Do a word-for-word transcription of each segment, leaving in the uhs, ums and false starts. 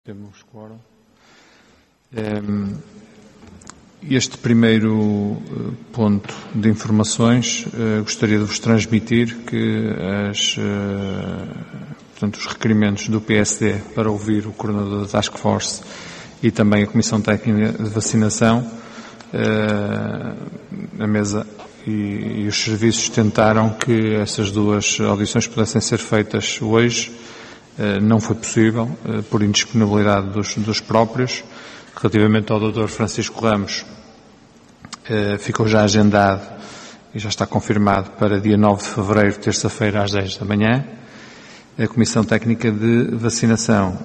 Temos quórum. Este primeiro ponto de informações, gostaria de vos transmitir que as, portanto, os requerimentos do P S D para ouvir o coordenador da Task Force e também a Comissão Técnica de Vacinação, a mesa e, e os serviços tentaram que essas duas audições pudessem ser feitas hoje. Não foi possível, por indisponibilidade dos, dos próprios. Relativamente ao doutor Francisco Ramos, ficou já agendado e já está confirmado para dia nove de fevereiro, terça-feira, às dez da manhã. A Comissão Técnica de Vacinação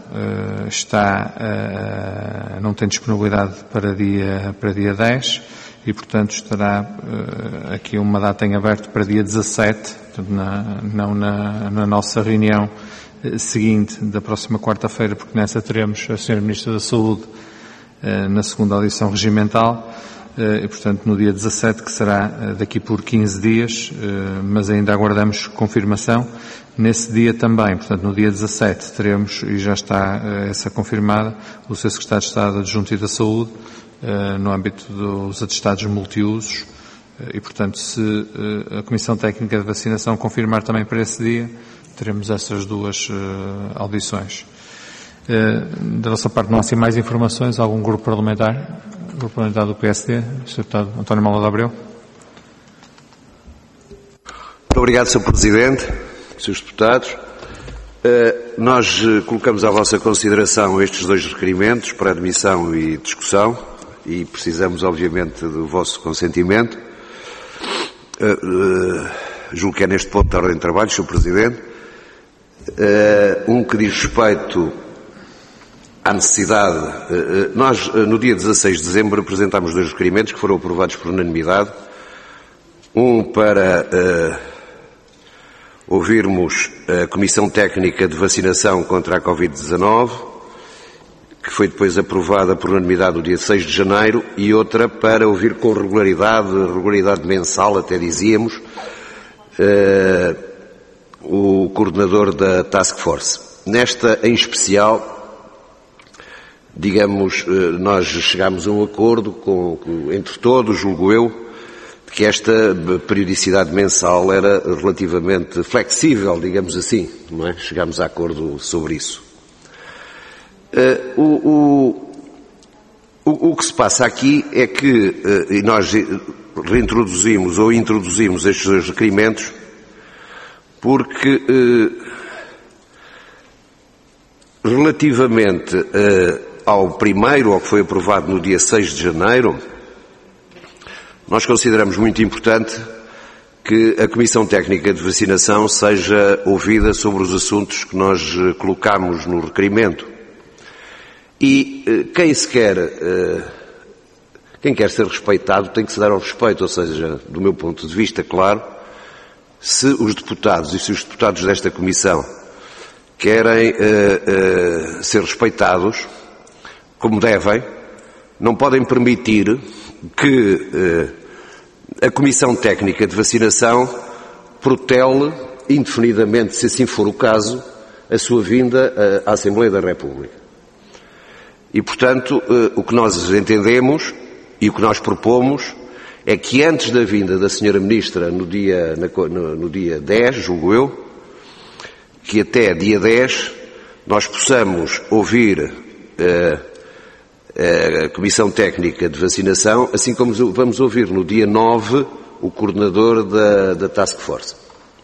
está, não tem disponibilidade para dia, para dia dez e, portanto, estará aqui uma data em aberto para dia dezassete, portanto, na, não na, na nossa reunião seguinte da próxima quarta-feira, porque nessa teremos a senhora Ministra da Saúde na segunda audição regimental e, portanto, no dia dezassete, que será daqui por quinze dias, mas ainda aguardamos confirmação. Nesse dia também, portanto, no dia dezassete, teremos, e já está essa confirmada, o seu Secretário de Estado Adjunto e da Saúde, no âmbito dos atestados multiusos, e, portanto, se a Comissão Técnica de Vacinação confirmar também para esse dia, teremos essas duas uh, audições. Uh, da nossa parte não há assim mais informações. Algum grupo parlamentar? Grupo parlamentar do P S D? senhor Deputado António Mala de Abreu. Muito obrigado, senhor Presidente, senhores Deputados. Uh, nós uh, colocamos à vossa consideração estes dois requerimentos para admissão e discussão e precisamos, obviamente, do vosso consentimento. Uh, uh, julgo que é neste ponto da ordem de trabalho, senhor Presidente. Uh, um que diz respeito à necessidade. Uh, nós, uh, no dia dezasseis de dezembro, apresentámos dois requerimentos que foram aprovados por unanimidade. Um para uh, ouvirmos a Comissão Técnica de Vacinação contra a covid dezanove, que foi depois aprovada por unanimidade no dia seis de janeiro, e outra para ouvir com regularidade, regularidade mensal, até dizíamos, uh, o coordenador da Task Force. Nesta, em especial, digamos, nós chegámos a um acordo com, entre todos, julgo eu, de que esta periodicidade mensal era relativamente flexível, digamos assim, não é? Chegámos a acordo sobre isso. Uh, o, o, o, o que se passa aqui é que, uh, e nós reintroduzimos ou introduzimos estes dois requerimentos porque, eh, relativamente eh, ao primeiro, ao que foi aprovado no dia seis de janeiro, nós consideramos muito importante que a Comissão Técnica de Vacinação seja ouvida sobre os assuntos que nós eh, colocamos no requerimento. E eh, quem se quer, eh, quem quer ser respeitado tem que se dar ao respeito, ou seja, do meu ponto de vista, claro, se os deputados e se os deputados desta Comissão querem uh, uh, ser respeitados, como devem, não podem permitir que uh, a Comissão Técnica de Vacinação protele indefinidamente, se assim for o caso, a sua vinda uh, à Assembleia da República. E, portanto, uh, o que nós entendemos e o que nós propomos é que antes da vinda da senhora Ministra no dia, no, no dia dez, julgo eu, que até dia dez nós possamos ouvir uh, a Comissão Técnica de Vacinação, assim como vamos ouvir no dia nove o coordenador da, da Task Force.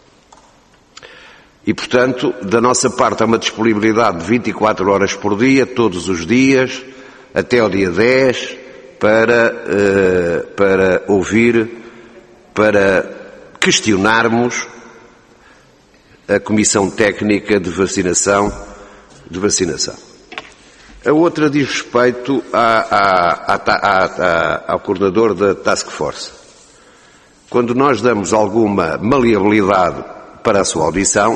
E, portanto, da nossa parte há uma disponibilidade de vinte e quatro horas por dia, todos os dias, até ao dia dez, para, uh, para ouvir, para questionarmos a Comissão Técnica de Vacinação, de vacinação. A outra diz respeito à, à, à, à, à, ao coordenador da Task Force. Quando nós damos alguma maleabilidade para a sua audição,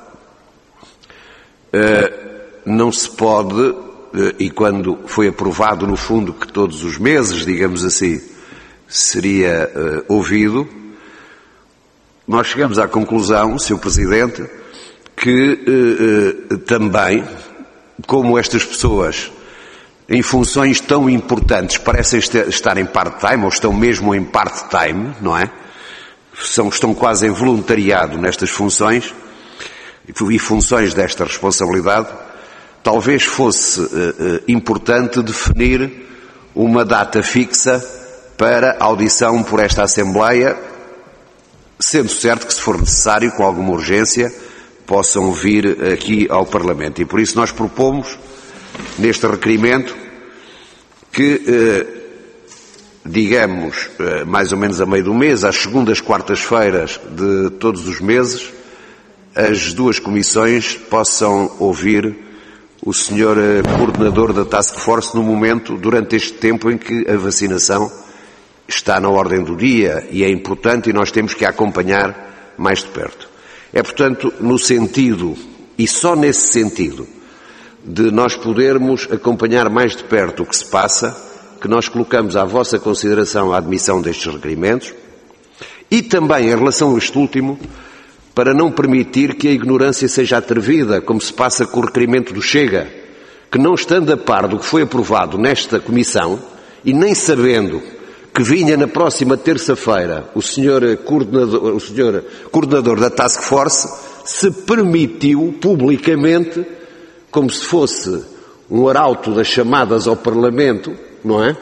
uh, não se pode. E quando foi aprovado, no fundo, que todos os meses, digamos assim, seria uh, ouvido, nós chegamos à conclusão, senhor Presidente, que uh, uh, também como estas pessoas, em funções tão importantes, parecem estar em part-time, ou estão mesmo em part-time, não é? São, estão quase em voluntariado nestas funções, e funções desta responsabilidade, talvez fosse uh, uh, importante definir uma data fixa para audição por esta Assembleia, sendo certo que, se for necessário, com alguma urgência, possam vir aqui ao Parlamento. E por isso nós propomos, neste requerimento, que, eh, digamos, eh, mais ou menos a meio do mês, às segundas, quartas-feiras de todos os meses, as duas comissões possam ouvir o senhor coordenador da Task Force no momento, durante este tempo em que a vacinação está na ordem do dia, e é importante, e nós temos que a acompanhar mais de perto. É, portanto, no sentido, e só nesse sentido, de nós podermos acompanhar mais de perto o que se passa, que nós colocamos à vossa consideração a admissão destes requerimentos, e também, em relação a este último, para não permitir que a ignorância seja atrevida, como se passa com o requerimento do Chega, que, não estando a par do que foi aprovado nesta comissão, e nem sabendo que vinha na próxima terça-feira o senhor coordenador, o senhor coordenador da Task Force, se permitiu publicamente, como se fosse um arauto das chamadas ao Parlamento, não é?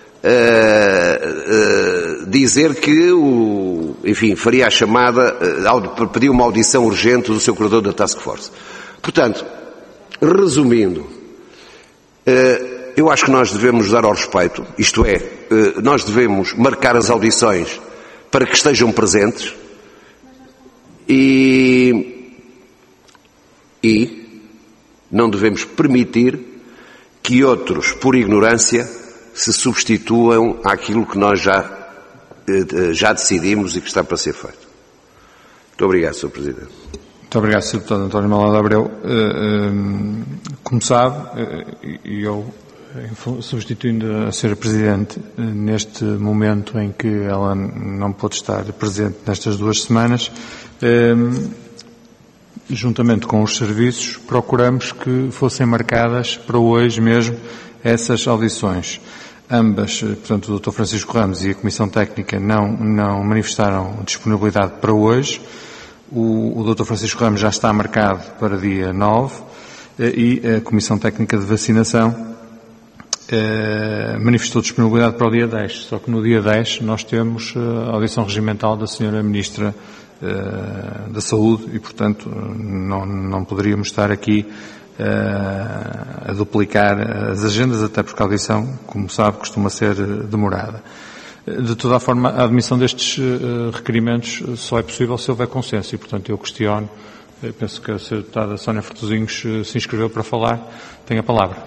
Uh, uh, dizer que, o, enfim, faria a chamada, uh, pediu uma audição urgente do seu coordenador da Task Force. Portanto, resumindo, uh, eu acho que nós devemos dar ao respeito, isto é, uh, nós devemos marcar as audições para que estejam presentes e, e não devemos permitir que outros, por ignorância, se substituam àquilo que nós já, já decidimos e que está para ser feito. Muito obrigado, senhor Presidente. Muito obrigado, senhor Deputado António Malado Abreu. Como sabe, e eu, substituindo a senhora Presidente, neste momento em que ela não pôde estar presente nestas duas semanas, juntamente com os serviços, procuramos que fossem marcadas para hoje mesmo essas audições. Ambas, portanto, o doutor Francisco Ramos e a Comissão Técnica não, não manifestaram disponibilidade para hoje. O, o doutor Francisco Ramos já está marcado para dia nove e a Comissão Técnica de Vacinação eh, manifestou disponibilidade para o dia dez. Só que no dia dez nós temos a audição regimental da senhora Ministra eh, da Saúde e, portanto, não, não poderíamos estar aqui a duplicar as agendas, até porque a audição, como sabe, costuma ser demorada. De toda a forma, a admissão destes requerimentos só é possível se houver consenso e, portanto, eu questiono, eu penso que a senhora deputada Sónia Fortosinhos se inscreveu para falar, tem a palavra.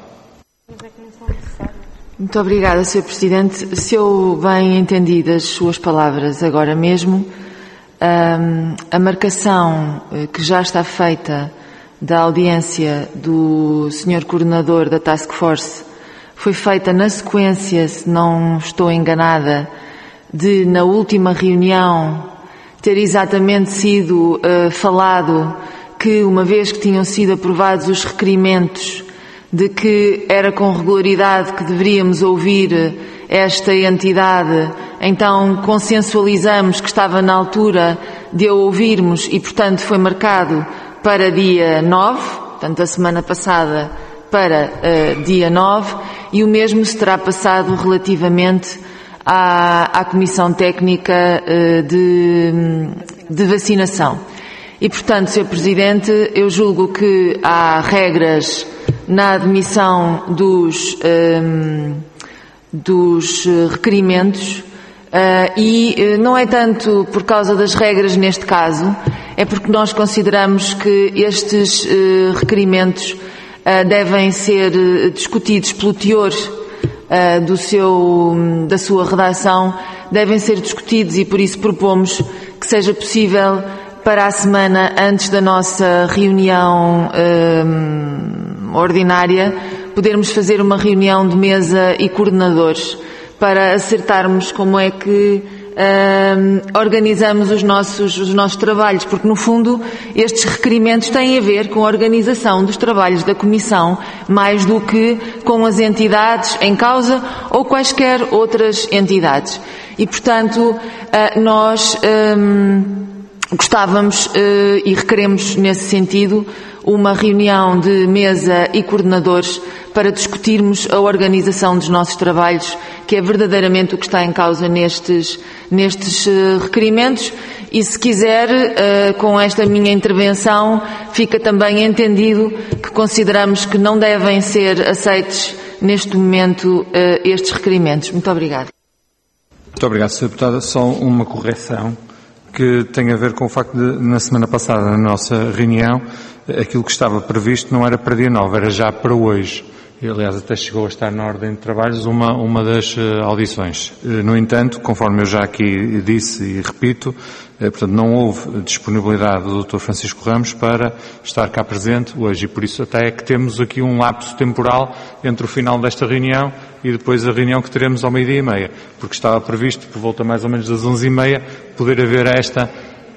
Muito obrigada, senhor Presidente. Se eu bem entendi das suas palavras agora mesmo, a marcação que já está feita da audiência do senhor Coordenador da Task Force foi feita na sequência, se não estou enganada, de, na última reunião, ter exatamente sido uh, falado que, uma vez que tinham sido aprovados os requerimentos, de que era com regularidade que deveríamos ouvir esta entidade, então consensualizamos que estava na altura de a ouvirmos e, portanto, foi marcado para dia nove, portanto, a semana passada para uh, dia nove, e o mesmo se terá passado relativamente à, à Comissão Técnica uh, de, de Vacinação. E, portanto, senhor Presidente, eu julgo que há regras na admissão dos, um, dos uh, e uh, não é tanto por causa das regras neste caso, é porque nós consideramos que estes uh, requerimentos uh, devem ser uh, discutidos pelo teor uh, do seu, da sua redação, devem ser discutidos e por isso propomos que seja possível para a semana antes da nossa reunião uh, ordinária podermos fazer uma reunião de mesa e coordenadores para acertarmos como é que uh, organizamos os nossos, os nossos trabalhos, porque no fundo estes requerimentos têm a ver com a organização dos trabalhos da Comissão, mais do que com as entidades em causa ou quaisquer outras entidades. E, portanto, uh, nós um, gostávamos uh, e requeremos nesse sentido uma reunião de mesa e coordenadores para discutirmos a organização dos nossos trabalhos, que é verdadeiramente o que está em causa nestes, nestes requerimentos, e se quiser, com esta minha intervenção, fica também entendido que consideramos que não devem ser aceitos neste momento estes requerimentos. Muito obrigada. Muito obrigado, senhora Deputada. Só uma correção que tem a ver com o facto de, na semana passada, na nossa reunião, aquilo que estava previsto não era para dia nove, era já para hoje. E, aliás, até chegou a estar na ordem de trabalhos uma, uma das uh, audições. Uh, no entanto, conforme eu já aqui disse e repito, uh, portanto, não houve disponibilidade do doutor Francisco Ramos para estar cá presente hoje, e por isso até é que temos aqui um lapso temporal entre o final desta reunião e depois a reunião que teremos ao meio-dia e meia, porque estava previsto, por volta mais ou menos das onze e meia, poder haver esta...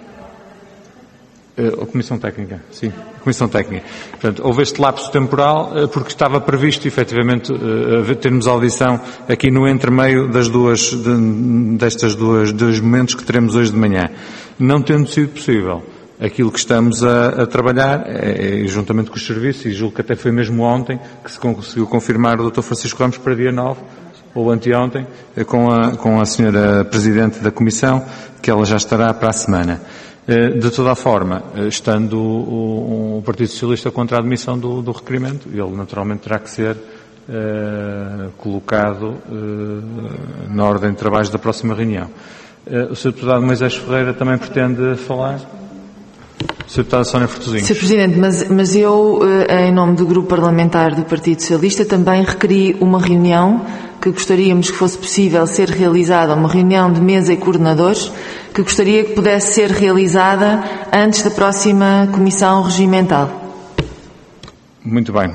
A Comissão Técnica, sim, a Comissão Técnica. Portanto, houve este lapso temporal porque estava previsto, efetivamente, termos audição aqui no entremeio das duas, destas duas, dois momentos que teremos hoje de manhã. Não tendo sido possível, aquilo que estamos a, a trabalhar, é, juntamente com os serviços, e julgo que até foi mesmo ontem que se conseguiu confirmar o doutor Francisco Ramos para dia nove, ou anteontem, com a, com a senhora Presidente da Comissão, que ela já estará para a semana. De toda a forma, estando o, o Partido Socialista contra a admissão do, do requerimento, ele naturalmente terá que ser uh, colocado uh, na ordem de trabalhos da próxima reunião. Uh, o senhor Deputado Moisés Ferreira também pretende falar? O senhor Deputado Sónia Fortuzinhos. senhor Presidente, mas, mas eu, em nome do Grupo Parlamentar do Partido Socialista, também requeri uma reunião que gostaríamos que fosse possível ser realizada, uma reunião de mesa e coordenadores, que gostaria que pudesse ser realizada antes da próxima Comissão Regimental. Muito bem.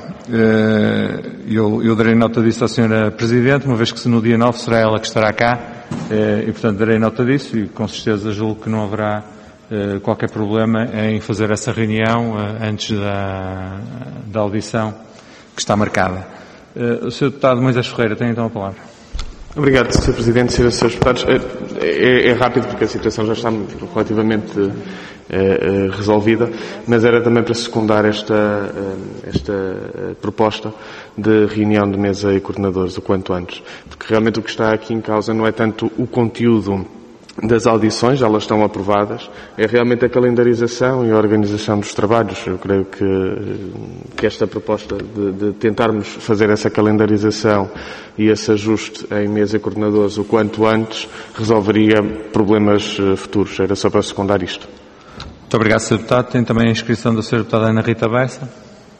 Eu, eu darei nota disso à senhora Presidente, uma vez que no dia nove será ela que estará cá, e portanto darei nota disso e com certeza julgo que não haverá qualquer problema em fazer essa reunião antes da, da audição que está marcada. O senhor Deputado Moisés Ferreira tem então a palavra. Obrigado, senhor Presidente, senhores e senhores Deputados. É, é rápido porque a situação já está relativamente é, resolvida, mas era também para secundar esta, esta proposta de reunião de mesa e coordenadores o quanto antes, porque realmente o que está aqui em causa não é tanto o conteúdo das audições, elas estão aprovadas, é realmente a calendarização e a organização dos trabalhos. Eu creio que, que esta proposta de, de tentarmos fazer essa calendarização e esse ajuste em mesa e coordenadores o quanto antes resolveria problemas futuros. Era só para secundar isto. Muito obrigado, senhor Deputado. Tem também a inscrição da senhora Deputada Ana Rita Bessa.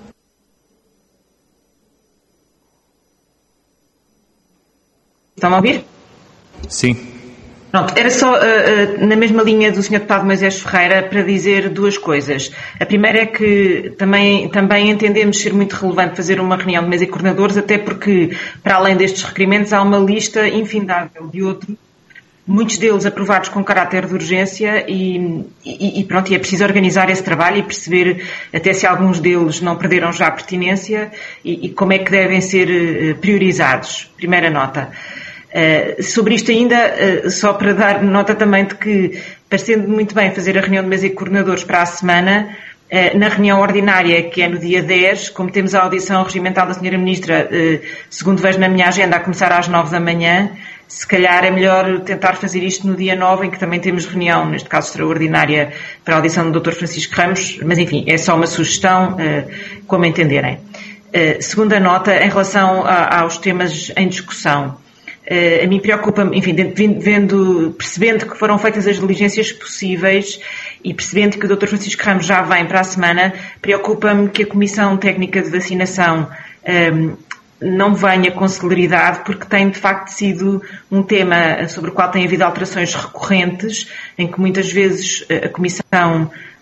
Estão a ouvir? Sim. Pronto, era só uh, uh, na mesma linha do senhor Deputado Moisés Ferreira para dizer duas coisas. A primeira é que também, também entendemos ser muito relevante fazer uma reunião de mesa e coordenadores, até porque, para além destes requerimentos, há uma lista infindável de outros, muitos deles aprovados com caráter de urgência e, e, e pronto, e é preciso organizar esse trabalho e perceber até se alguns deles não perderam já a pertinência e, e como é que devem ser priorizados. Primeira nota. Uh, sobre isto ainda, uh, só para dar nota também de que, parecendo muito bem fazer a reunião de mesa e coordenadores para a semana, uh, na reunião ordinária, que é no dia dez, como temos a audição regimental da senhora Ministra, uh, segundo vejo na minha agenda, a começar às nove da manhã, se calhar é melhor tentar fazer isto no dia nove, em que também temos reunião, neste caso extraordinária, para a audição do doutor Francisco Ramos, mas enfim, é só uma sugestão, uh, como entenderem. Uh, segunda nota, em relação a, aos temas em discussão. Uh, a mim preocupa-me, enfim, vendo, percebendo que foram feitas as diligências possíveis e percebendo que o doutor Francisco Ramos já vem para a semana, preocupa-me que a Comissão Técnica de Vacinação um, não venha com celeridade, porque tem de facto sido um tema sobre o qual tem havido alterações recorrentes, em que muitas vezes a Comissão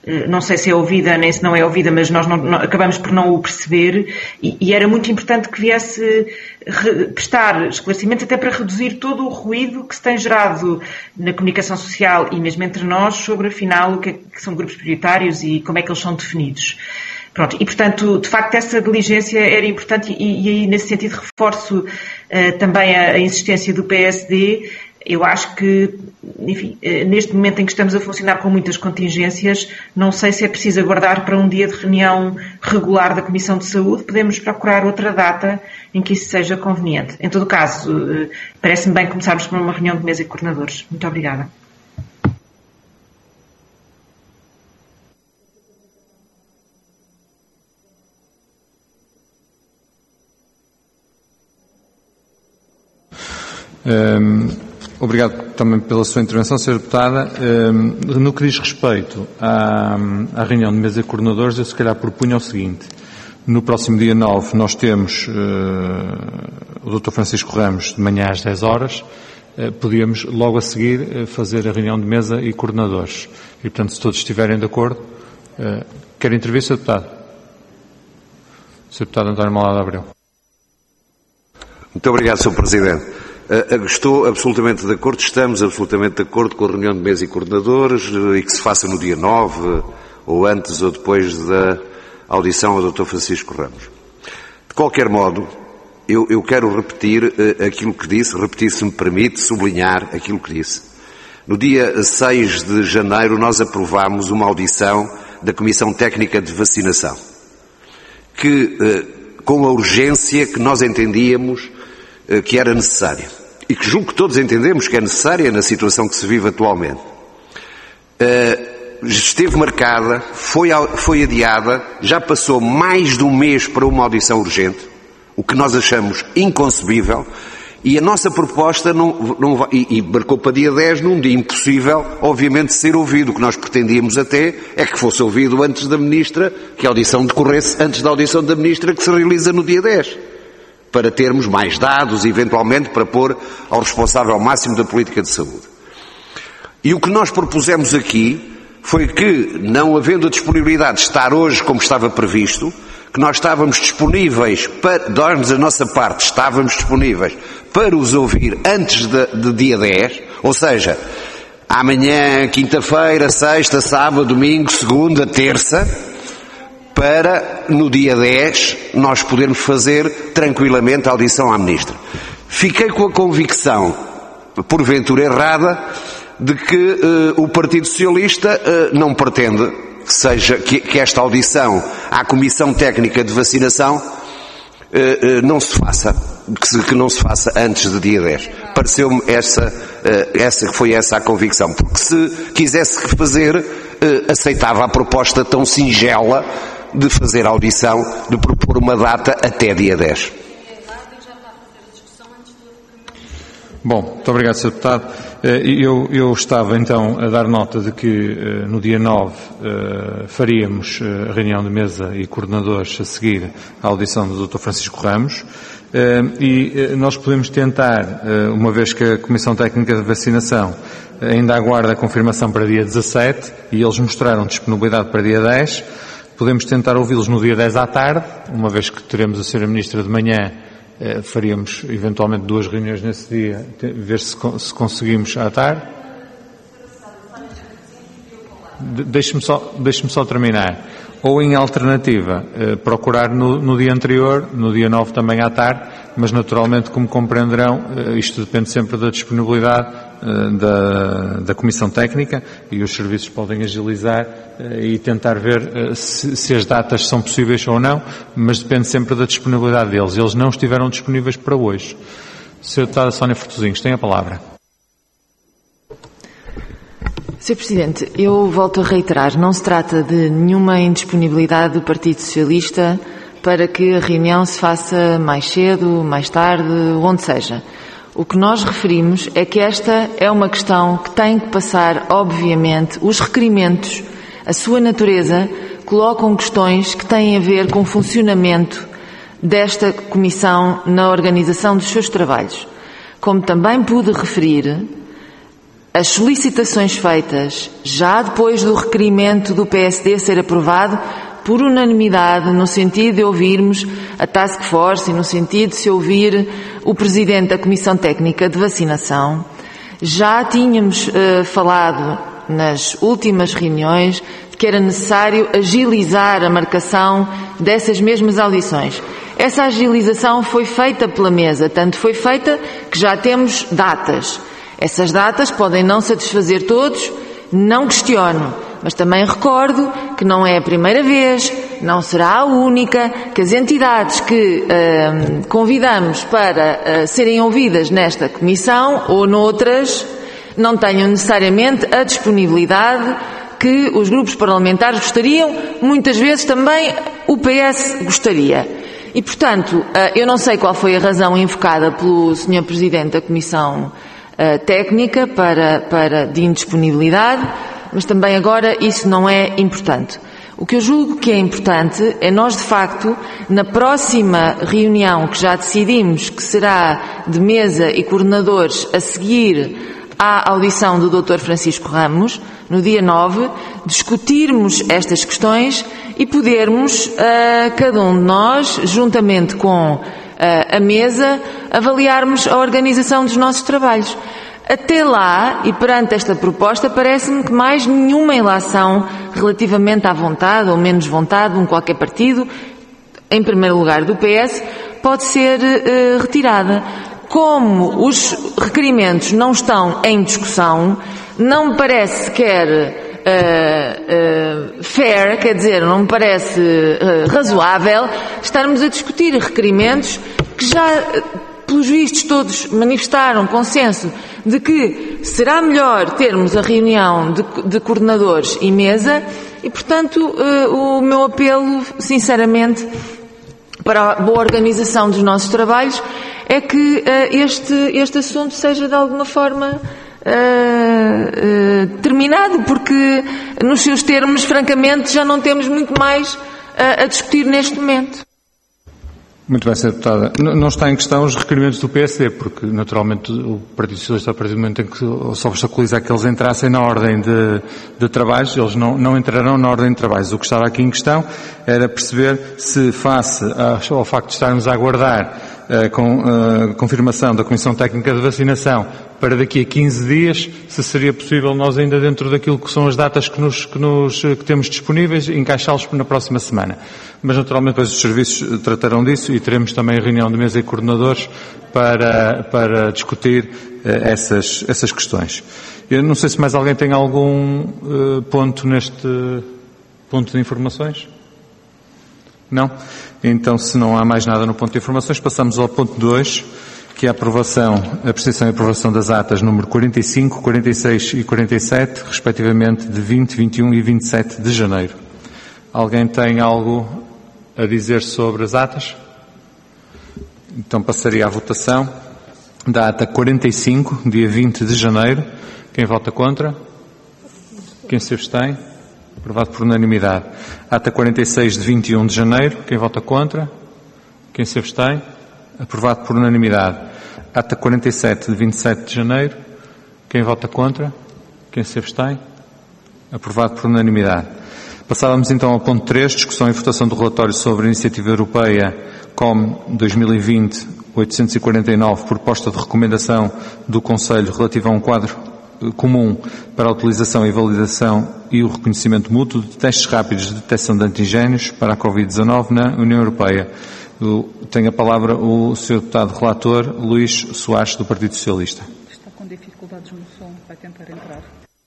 não sei se é ouvida nem se não é ouvida, mas nós não, não, acabamos por não o perceber, e, e era muito importante que viesse re, prestar esclarecimentos até para reduzir todo o ruído que se tem gerado na comunicação social e mesmo entre nós sobre, afinal, o que, é, que são grupos prioritários e como é que eles são definidos. Pronto, e portanto, de facto, essa diligência era importante e, e aí, nesse sentido, reforço uh, também a, a insistência do P S D. Eu acho que, enfim, neste momento em que estamos a funcionar com muitas contingências, não sei se é preciso aguardar para um dia de reunião regular da Comissão de Saúde. Podemos procurar outra data em que isso seja conveniente. Em todo caso, parece-me bem começarmos por uma reunião de mesa e coordenadores. Muito obrigada. Um... Obrigado também pela sua intervenção, senhora Deputada. No que diz respeito à, à reunião de mesa de coordenadores, eu se calhar propunha o seguinte. No próximo dia nove nós temos uh, o doutor Francisco Ramos de manhã às dez horas. Uh, podíamos logo a seguir uh, fazer a reunião de mesa e coordenadores. E, portanto, se todos estiverem de acordo, uh, quer intervir, senhor Deputado? senhor Deputado António Malado Abreu. Muito obrigado, senhor Presidente. Estou absolutamente de acordo, estamos absolutamente de acordo com a reunião de mesa e coordenadores e que se faça no dia nove, ou antes ou depois da audição ao doutor Francisco Ramos. De qualquer modo, eu, eu quero repetir uh, aquilo que disse, repetir se me permite, sublinhar aquilo que disse. No dia seis de janeiro nós aprovámos uma audição da Comissão Técnica de Vacinação, que, uh, com a urgência que nós entendíamos que era necessária e que julgo que todos entendemos que é necessária na situação que se vive atualmente. Uh, esteve marcada, foi, foi adiada, já passou mais de um mês para uma audição urgente, o que nós achamos inconcebível, e a nossa proposta não, não vai, e, e marcou para dia dez, num dia impossível, obviamente, de ser ouvido. O que nós pretendíamos até é que fosse ouvido antes da Ministra, que a audição decorresse antes da audição da Ministra, que se realiza no dia dez. Para termos mais dados, eventualmente, para pôr ao responsável máximo da política de saúde. E o que nós propusemos aqui foi que, não havendo a disponibilidade de estar hoje como estava previsto, que nós estávamos disponíveis, para darmos a nossa parte, estávamos disponíveis para os ouvir antes de, de dia dez, ou seja, amanhã, quinta-feira, sexta, sábado, domingo, segunda, terça, para, no dia dez, nós podermos fazer tranquilamente a audição à Ministra. Fiquei com a convicção, porventura errada, de que uh, o Partido Socialista uh, não pretende que, seja, que, que esta audição à Comissão Técnica de Vacinação uh, uh, não se faça, que, se, que não se faça antes do dia dez. Pareceu-me essa, uh, essa, foi essa a convicção, porque se quisesse fazer, uh, aceitava a proposta tão singela de fazer audição, de propor uma data até dia dez. Bom, muito obrigado, senhor Deputado. Eu, eu estava então a dar nota de que no dia nove faríamos a reunião de mesa e coordenadores a seguir à audição do doutor Francisco Ramos, e nós podemos tentar, uma vez que a Comissão Técnica de Vacinação ainda aguarda a confirmação para dia dezassete e eles mostraram disponibilidade para dia dez, podemos tentar ouvi-los no dia dez à tarde, uma vez que teremos a senhora Ministra de manhã. Eh, faríamos eventualmente duas reuniões nesse dia, ver se, se conseguimos à tarde. De, deixe-me só, deixe-me só terminar. Ou em alternativa, eh, procurar no, no dia anterior, no dia nove também à tarde, mas naturalmente, como compreenderão, eh, isto depende sempre da disponibilidade eh, da, da Comissão Técnica e os serviços podem agilizar eh, e tentar ver eh, se, se as datas são possíveis ou não, mas depende sempre da disponibilidade deles. Eles não estiveram disponíveis para hoje. senhora Deputada Sónia Fortuzinhos, tem a palavra. senhor Presidente, eu volto a reiterar, não se trata de nenhuma indisponibilidade do Partido Socialista para que a reunião se faça mais cedo, mais tarde, onde seja. O que nós referimos é que esta é uma questão que tem que passar, obviamente, os requerimentos, a sua natureza, colocam questões que têm a ver com o funcionamento desta Comissão na organização dos seus trabalhos. Como também pude referir, as solicitações feitas, já depois do requerimento do P S D ser aprovado, por unanimidade, no sentido de ouvirmos a Task Force e no sentido de se ouvir o Presidente da Comissão Técnica de Vacinação, já tínhamos uh, falado nas últimas reuniões de que era necessário agilizar a marcação dessas mesmas audições. Essa agilização foi feita pela mesa, tanto foi feita que já temos datas. Essas datas podem não satisfazer todos, não questiono, mas também recordo que não é a primeira vez, não será a única, que as entidades que uh, convidamos para uh, serem ouvidas nesta comissão ou noutras não tenham necessariamente a disponibilidade que os grupos parlamentares gostariam, muitas vezes também o P S gostaria. E, portanto, eu não sei qual foi a razão invocada pelo senhor Presidente da Comissão Técnica para, para, de indisponibilidade, mas também agora isso não é importante. O que eu julgo que é importante é nós, de facto, na próxima reunião que já decidimos que será de mesa e coordenadores a seguir à audição do doutor Francisco Ramos, no dia nove, discutirmos estas questões e podermos, uh, cada um de nós, juntamente com uh, a mesa, avaliarmos a organização dos nossos trabalhos. Até lá, e perante esta proposta, parece-me que mais nenhuma ilação relativamente à vontade ou menos vontade de um qualquer partido, em primeiro lugar do P S, pode ser uh, retirada. Como os requerimentos não estão em discussão, não me parece sequer uh, uh, fair, quer dizer, não me parece uh, razoável estarmos a discutir requerimentos que já, pelos vistos, todos manifestaram consenso de que será melhor termos a reunião de, de coordenadores e mesa e, portanto, uh, o meu apelo, sinceramente, para a boa organização dos nossos trabalhos é que uh, este, este assunto seja de alguma forma uh, uh, terminado, porque nos seus termos, francamente, já não temos muito mais uh, a discutir neste momento. Muito bem, senhora Deputada. Não está em questão os requerimentos do P S D, porque naturalmente o Partido Socialista, a partir do momento em que só obstaculiza que eles entrassem na ordem de, de trabalhos, eles não, não entrarão na ordem de trabalhos. O que estava aqui em questão era perceber se, face ao facto de estarmos a aguardar a, com, a confirmação da Comissão Técnica de Vacinação para daqui a quinze dias, se seria possível nós ainda dentro daquilo que são as datas que, nos, que, nos, que temos disponíveis, encaixá-los na próxima semana. Mas naturalmente depois os serviços tratarão disso e teremos também a reunião de mesa e coordenadores para, para discutir uh, essas, essas questões. Eu não sei se mais alguém tem algum uh, ponto neste ponto de informações? Não? Então, se não há mais nada no ponto de informações, passamos ao ponto dois, que é a aprovação, a precisão e aprovação das atas número quarenta e cinco, quarenta e seis e quarenta e sete, respectivamente de vinte, vinte e um e vinte e sete de janeiro. Alguém tem algo a dizer sobre as atas? Então passaria à votação da ata quarenta e cinco, dia vinte de janeiro. Quem vota contra? Quem se abstém? Aprovado por unanimidade. Ata quarenta e seis, de vinte e um de janeiro. Quem vota contra? Quem se abstém? Aprovado por unanimidade. Ata quarenta e sete, de vinte e sete de janeiro. Quem vota contra? Quem se abstém? Aprovado por unanimidade. Passávamos então ao ponto três, discussão e votação do relatório sobre a Iniciativa Europeia C O M dois mil e vinte oitocentos e quarenta e nove, proposta de recomendação do Conselho relativa a um quadro comum para a utilização e validação e o reconhecimento mútuo de testes rápidos de detecção de antigénios para a covid dezanove na União Europeia. Tem a palavra o senhor Deputado Relator, Luís Soares, do Partido Socialista. Está com dificuldades no som, vai tentar entrar.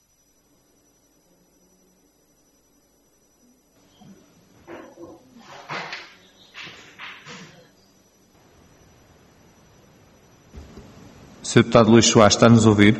senhor Deputado Luís Soares, está a nos ouvir?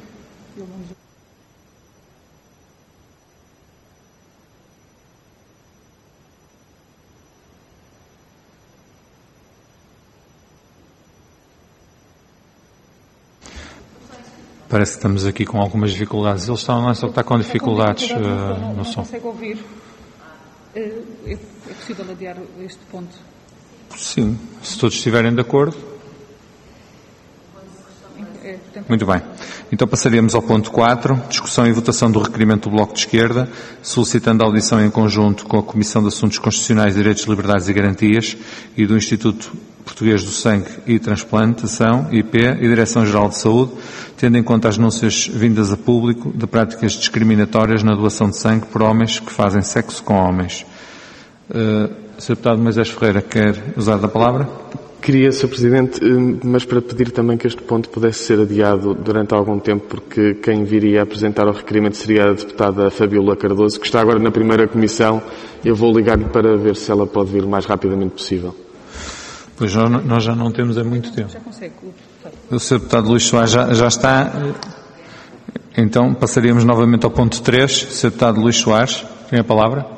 Parece que estamos aqui com algumas dificuldades. Eles estão, não é só que está com dificuldades uh, no não som. Não consegue ouvir. É, é possível adiar este ponto? Sim, se todos estiverem de acordo. É, portanto... Muito bem. Então passaríamos ao ponto quatro, discussão e votação do requerimento do Bloco de Esquerda, solicitando a audição em conjunto com a Comissão de Assuntos Constitucionais, Direitos, Liberdades e Garantias e do Instituto Português do Sangue e Transplantação, I P, e Direção-Geral de Saúde, tendo em conta as denúncias vindas a público de práticas discriminatórias na doação de sangue por homens que fazem sexo com homens. Uh, senhor Deputado Moisés Ferreira, quer usar da palavra? Queria, senhor Presidente, mas para pedir também que este ponto pudesse ser adiado durante algum tempo, porque quem viria a apresentar o requerimento seria a deputada Fabíola Cardoso, que está agora na primeira comissão. Eu vou ligar-lhe para ver se ela pode vir o mais rapidamente possível. Pois nós já não temos há muito tempo. Já consegue. O senhor Deputado Luís Soares já, já está. Então passaríamos novamente ao ponto três. senhor Deputado Luís Soares, tem a palavra.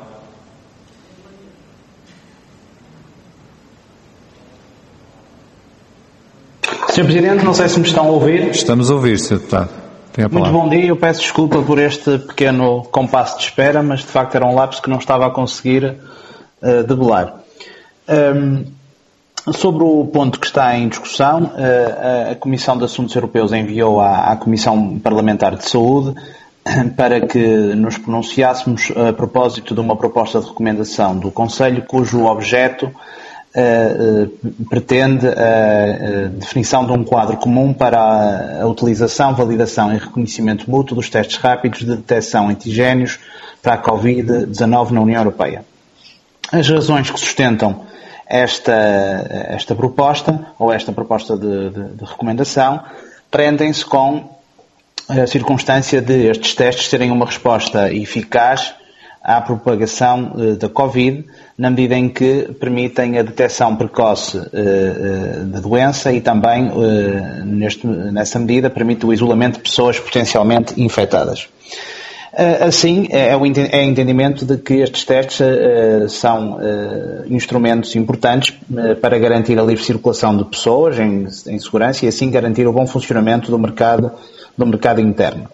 senhor Presidente, não sei se me estão a ouvir. Estamos a ouvir, senhor Deputado. Tem a palavra. Muito bom dia, eu peço desculpa por este pequeno compasso de espera, mas de facto era um lapso que não estava a conseguir uh, debelar. Um, sobre o ponto que está em discussão, uh, a Comissão de Assuntos Europeus enviou à, à Comissão Parlamentar de Saúde para que nos pronunciássemos a propósito de uma proposta de recomendação do Conselho, cujo objeto Uh, uh, pretende a uh, uh, definição de um quadro comum para a, a utilização, validação e reconhecimento mútuo dos testes rápidos de detecção antigénios para a covid dezanove na União Europeia. As razões que sustentam esta, esta proposta, ou esta proposta de, de, de recomendação, prendem-se com a circunstância de estes testes serem uma resposta eficaz à propagação uh, da Covid, na medida em que permitem a detecção precoce uh, uh, da doença e também, uh, neste, nessa medida, permite o isolamento de pessoas potencialmente infectadas. Uh, assim, é o é entendimento de que estes testes uh, são uh, instrumentos importantes uh, para garantir a livre circulação de pessoas em, em segurança e assim garantir o bom funcionamento do mercado, do mercado interno.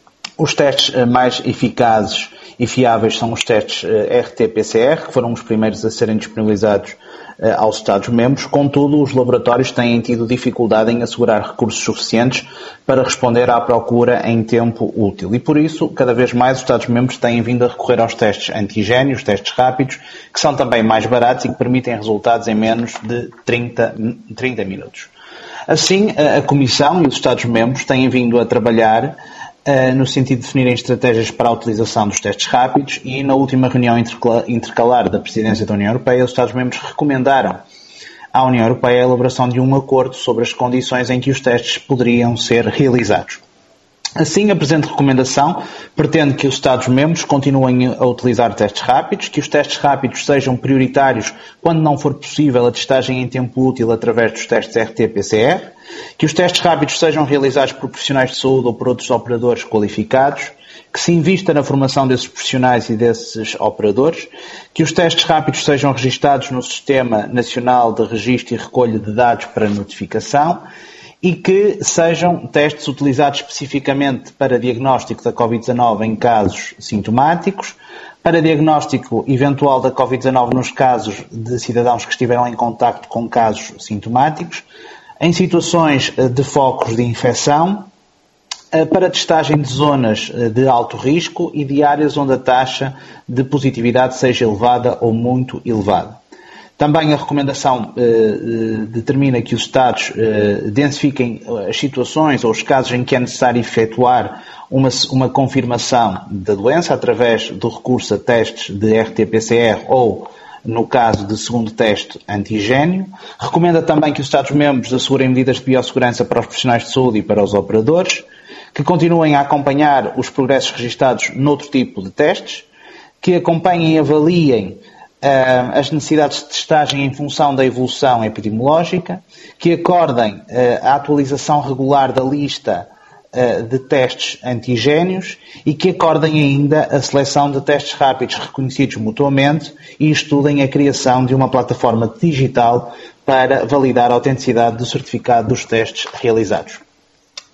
Os testes uh, mais eficazes e fiáveis são os testes R T P C R, que foram os primeiros a serem disponibilizados uh, aos Estados-membros. Contudo, os laboratórios têm tido dificuldade em assegurar recursos suficientes para responder à procura em tempo útil. E por isso, cada vez mais os Estados-membros têm vindo a recorrer aos testes antigénios, testes rápidos, que são também mais baratos e que permitem resultados em menos de trinta minutos. Assim, a Comissão e os Estados-membros têm vindo a trabalhar no sentido de definirem estratégias para a utilização dos testes rápidos e na última reunião intercalar da Presidência da União Europeia, os Estados-membros recomendaram à União Europeia a elaboração de um acordo sobre as condições em que os testes poderiam ser realizados. Assim, a presente recomendação pretende que os Estados-membros continuem a utilizar testes rápidos, que os testes rápidos sejam prioritários quando não for possível a testagem em tempo útil através dos testes R T P C R, que os testes rápidos sejam realizados por profissionais de saúde ou por outros operadores qualificados, que se invista na formação desses profissionais e desses operadores, que os testes rápidos sejam registados no Sistema Nacional de Registro e Recolha de Dados para Notificação e que sejam testes utilizados especificamente para diagnóstico da covid dezanove em casos sintomáticos, para diagnóstico eventual da covid dezanove nos casos de cidadãos que estiveram em contacto com casos sintomáticos, em situações de focos de infecção, para testagem de zonas de alto risco e de áreas onde a taxa de positividade seja elevada ou muito elevada. Também a recomendação eh, determina que os Estados eh, densifiquem as situações ou os casos em que é necessário efetuar uma, uma confirmação da doença através do recurso a testes de R T P C R ou, no caso de segundo teste, antigénio. Recomenda também que os Estados-membros assegurem medidas de biossegurança para os profissionais de saúde e para os operadores, que continuem a acompanhar os progressos registados noutro tipo de testes, que acompanhem e avaliem Uh, as necessidades de testagem em função da evolução epidemiológica, que acordem uh, a atualização regular da lista uh, de testes antigénios e que acordem ainda a seleção de testes rápidos reconhecidos mutuamente e estudem a criação de uma plataforma digital para validar a autenticidade do certificado dos testes realizados.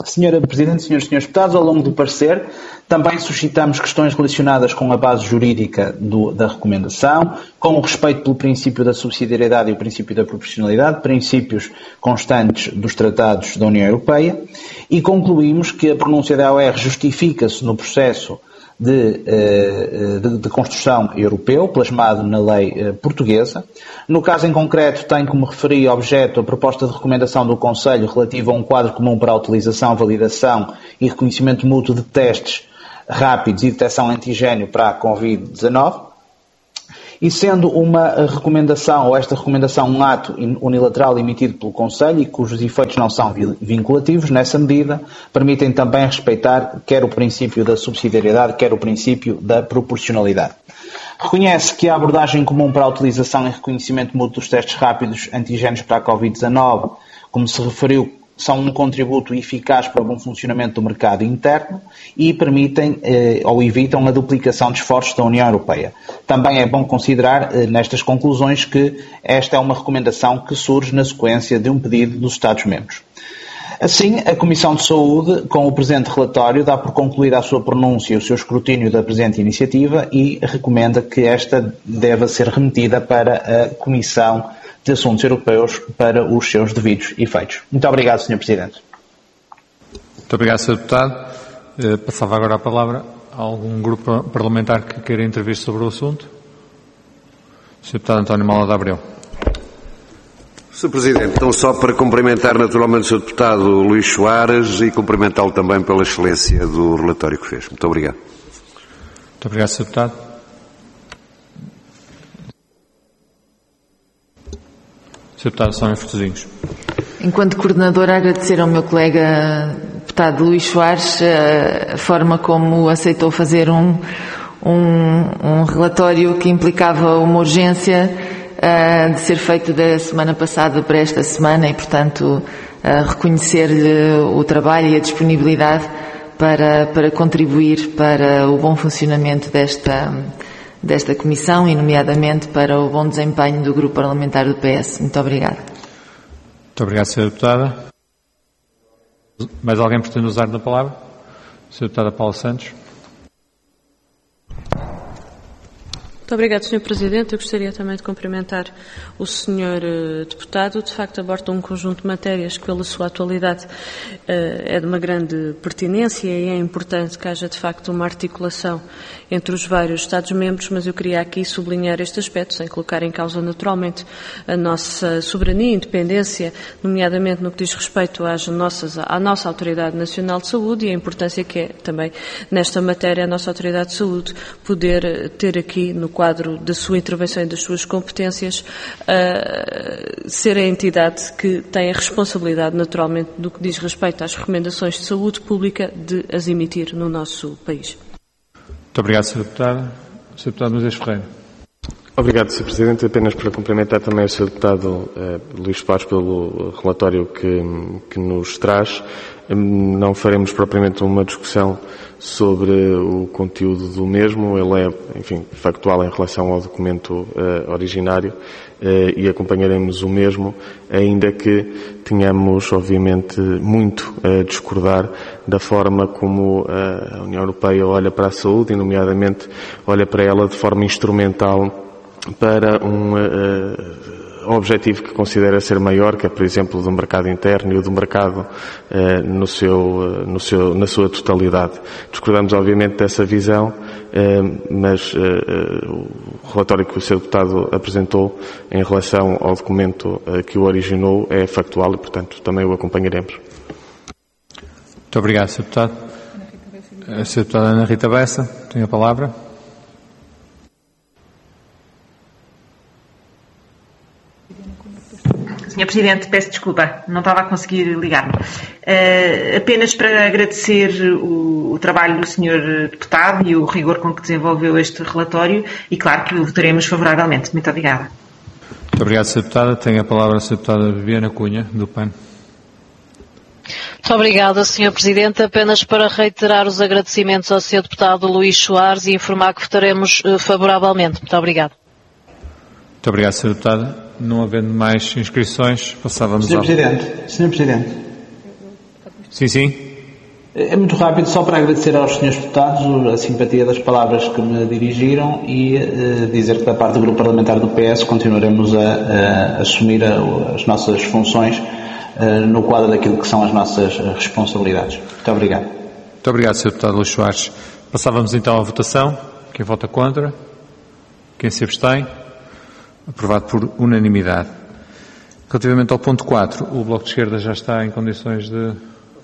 Senhora Presidente, senhores e senhores deputados, ao longo do parecer também suscitamos questões relacionadas com a base jurídica do, da recomendação, com o respeito pelo princípio da subsidiariedade e o princípio da proporcionalidade, princípios constantes dos tratados da União Europeia, e concluímos que a pronúncia da A O R justifica-se no processo De, de, de construção europeu, plasmado na lei portuguesa. No caso em concreto, tem, como referi, objeto a proposta de recomendação do Conselho relativa a um quadro comum para a utilização, validação e reconhecimento mútuo de testes rápidos e detecção antigénio para a covid dezenove. E sendo uma recomendação, ou esta recomendação, um ato unilateral emitido pelo Conselho e cujos efeitos não são vinculativos, nessa medida, permitem também respeitar quer o princípio da subsidiariedade, quer o princípio da proporcionalidade. Reconhece que a abordagem comum para a utilização e reconhecimento mútuo dos testes rápidos antigénios para a covid dezenove, como se referiu, são um contributo eficaz para o bom funcionamento do mercado interno e permitem eh, ou evitam a duplicação de esforços da União Europeia. Também é bom considerar eh, nestas conclusões que esta é uma recomendação que surge na sequência de um pedido dos Estados-membros. Assim, a Comissão de Saúde, com o presente relatório, dá por concluída a sua pronúncia e o seu escrutínio da presente iniciativa e recomenda que esta deva ser remetida para a Comissão de Assuntos Europeus para os seus devidos efeitos. Muito obrigado, senhor Presidente. Muito obrigado, senhor Deputado. Eh, passava agora a palavra a algum grupo parlamentar que queira intervir sobre o assunto. senhor Deputado António Mala de Abreu. senhor Presidente, então só para cumprimentar naturalmente o senhor Deputado Luís Soares e cumprimentá-lo também pela excelência do relatório que fez. Muito obrigado. Muito obrigado, senhor Deputado. senhor Deputado Sónia Fortezinhos. Enquanto coordenadora, agradecer ao meu colega deputado Luís Soares a forma como aceitou fazer um, um, um relatório que implicava uma urgência uh, de ser feito da semana passada para esta semana e, portanto, uh, reconhecer-lhe o trabalho e a disponibilidade para, para contribuir para o bom funcionamento desta desta Comissão e, nomeadamente, para o bom desempenho do Grupo Parlamentar do P S. Muito obrigada. Muito obrigado, senhora Deputada. Mais alguém pretende usar da palavra? senhora Deputada Paula Santos. Muito obrigado, senhor Presidente. Eu gostaria também de cumprimentar o senhor uh, Deputado. De facto, aborda um conjunto de matérias que, pela sua atualidade, uh, é de uma grande pertinência e é importante que haja, de facto, uma articulação entre os vários Estados-membros, mas eu queria aqui sublinhar este aspecto, sem colocar em causa, naturalmente, a nossa soberania e independência, nomeadamente no que diz respeito às nossas, à nossa Autoridade Nacional de Saúde e a importância que é também, nesta matéria, a nossa Autoridade de Saúde poder ter aqui, no quadro da sua intervenção e das suas competências, uh, ser a entidade que tem a responsabilidade, naturalmente, do que diz respeito às recomendações de saúde pública, de as emitir no nosso país. Muito obrigado, senhor Deputado. senhor Deputado Moisés Ferreira. Obrigado, senhor Presidente. Apenas para cumprimentar também o senhor Deputado eh, Luís Soares pelo relatório que, que nos traz. Não faremos propriamente uma discussão sobre o conteúdo do mesmo. Ele é, enfim, factual em relação ao documento uh, originário uh, e acompanharemos o mesmo, ainda que tenhamos, obviamente, muito a discordar da forma como uh, a União Europeia olha para a saúde e, nomeadamente, olha para ela de forma instrumental para um uh, objetivo que considera ser maior, que é, por exemplo, do mercado interno e o do mercado eh, no seu, no seu, na sua totalidade. Discordamos, obviamente, dessa visão, eh, mas eh, o relatório que o senhor Deputado apresentou em relação ao documento eh, que o originou é factual e, portanto, também o acompanharemos. Muito obrigado, senhor Deputado. A senhora Deputada Ana Rita Bessa tem a palavra. senhor Presidente, peço desculpa, não estava a conseguir ligar-me. Uh, apenas para agradecer o, o trabalho do senhor Deputado e o rigor com que desenvolveu este relatório e, claro, que o votaremos favoravelmente. Muito obrigada. Muito obrigado, senhora Deputada. Tem a palavra a senhora Deputada Viviana Cunha, do P A N. Muito obrigada, senhor Presidente. Apenas para reiterar os agradecimentos ao senhor Deputado Luís Soares e informar que votaremos uh, favoravelmente. Muito obrigado. Muito obrigado, senhora Deputada. Não havendo mais inscrições, passávamos senhor ao... Presidente, senhor Presidente. Sim, sim. É muito rápido, só para agradecer aos senhores deputados a simpatia das palavras que me dirigiram e uh, dizer que da parte do Grupo Parlamentar do P S continuaremos a, a assumir a, as nossas funções uh, no quadro daquilo que são as nossas responsabilidades. Muito obrigado. Muito obrigado, senhor Deputado Luís Soares. Passávamos então à votação. Quem vota contra? Quem se abstém? Aprovado por unanimidade. Relativamente ao ponto quatro, o Bloco de Esquerda já está em condições de...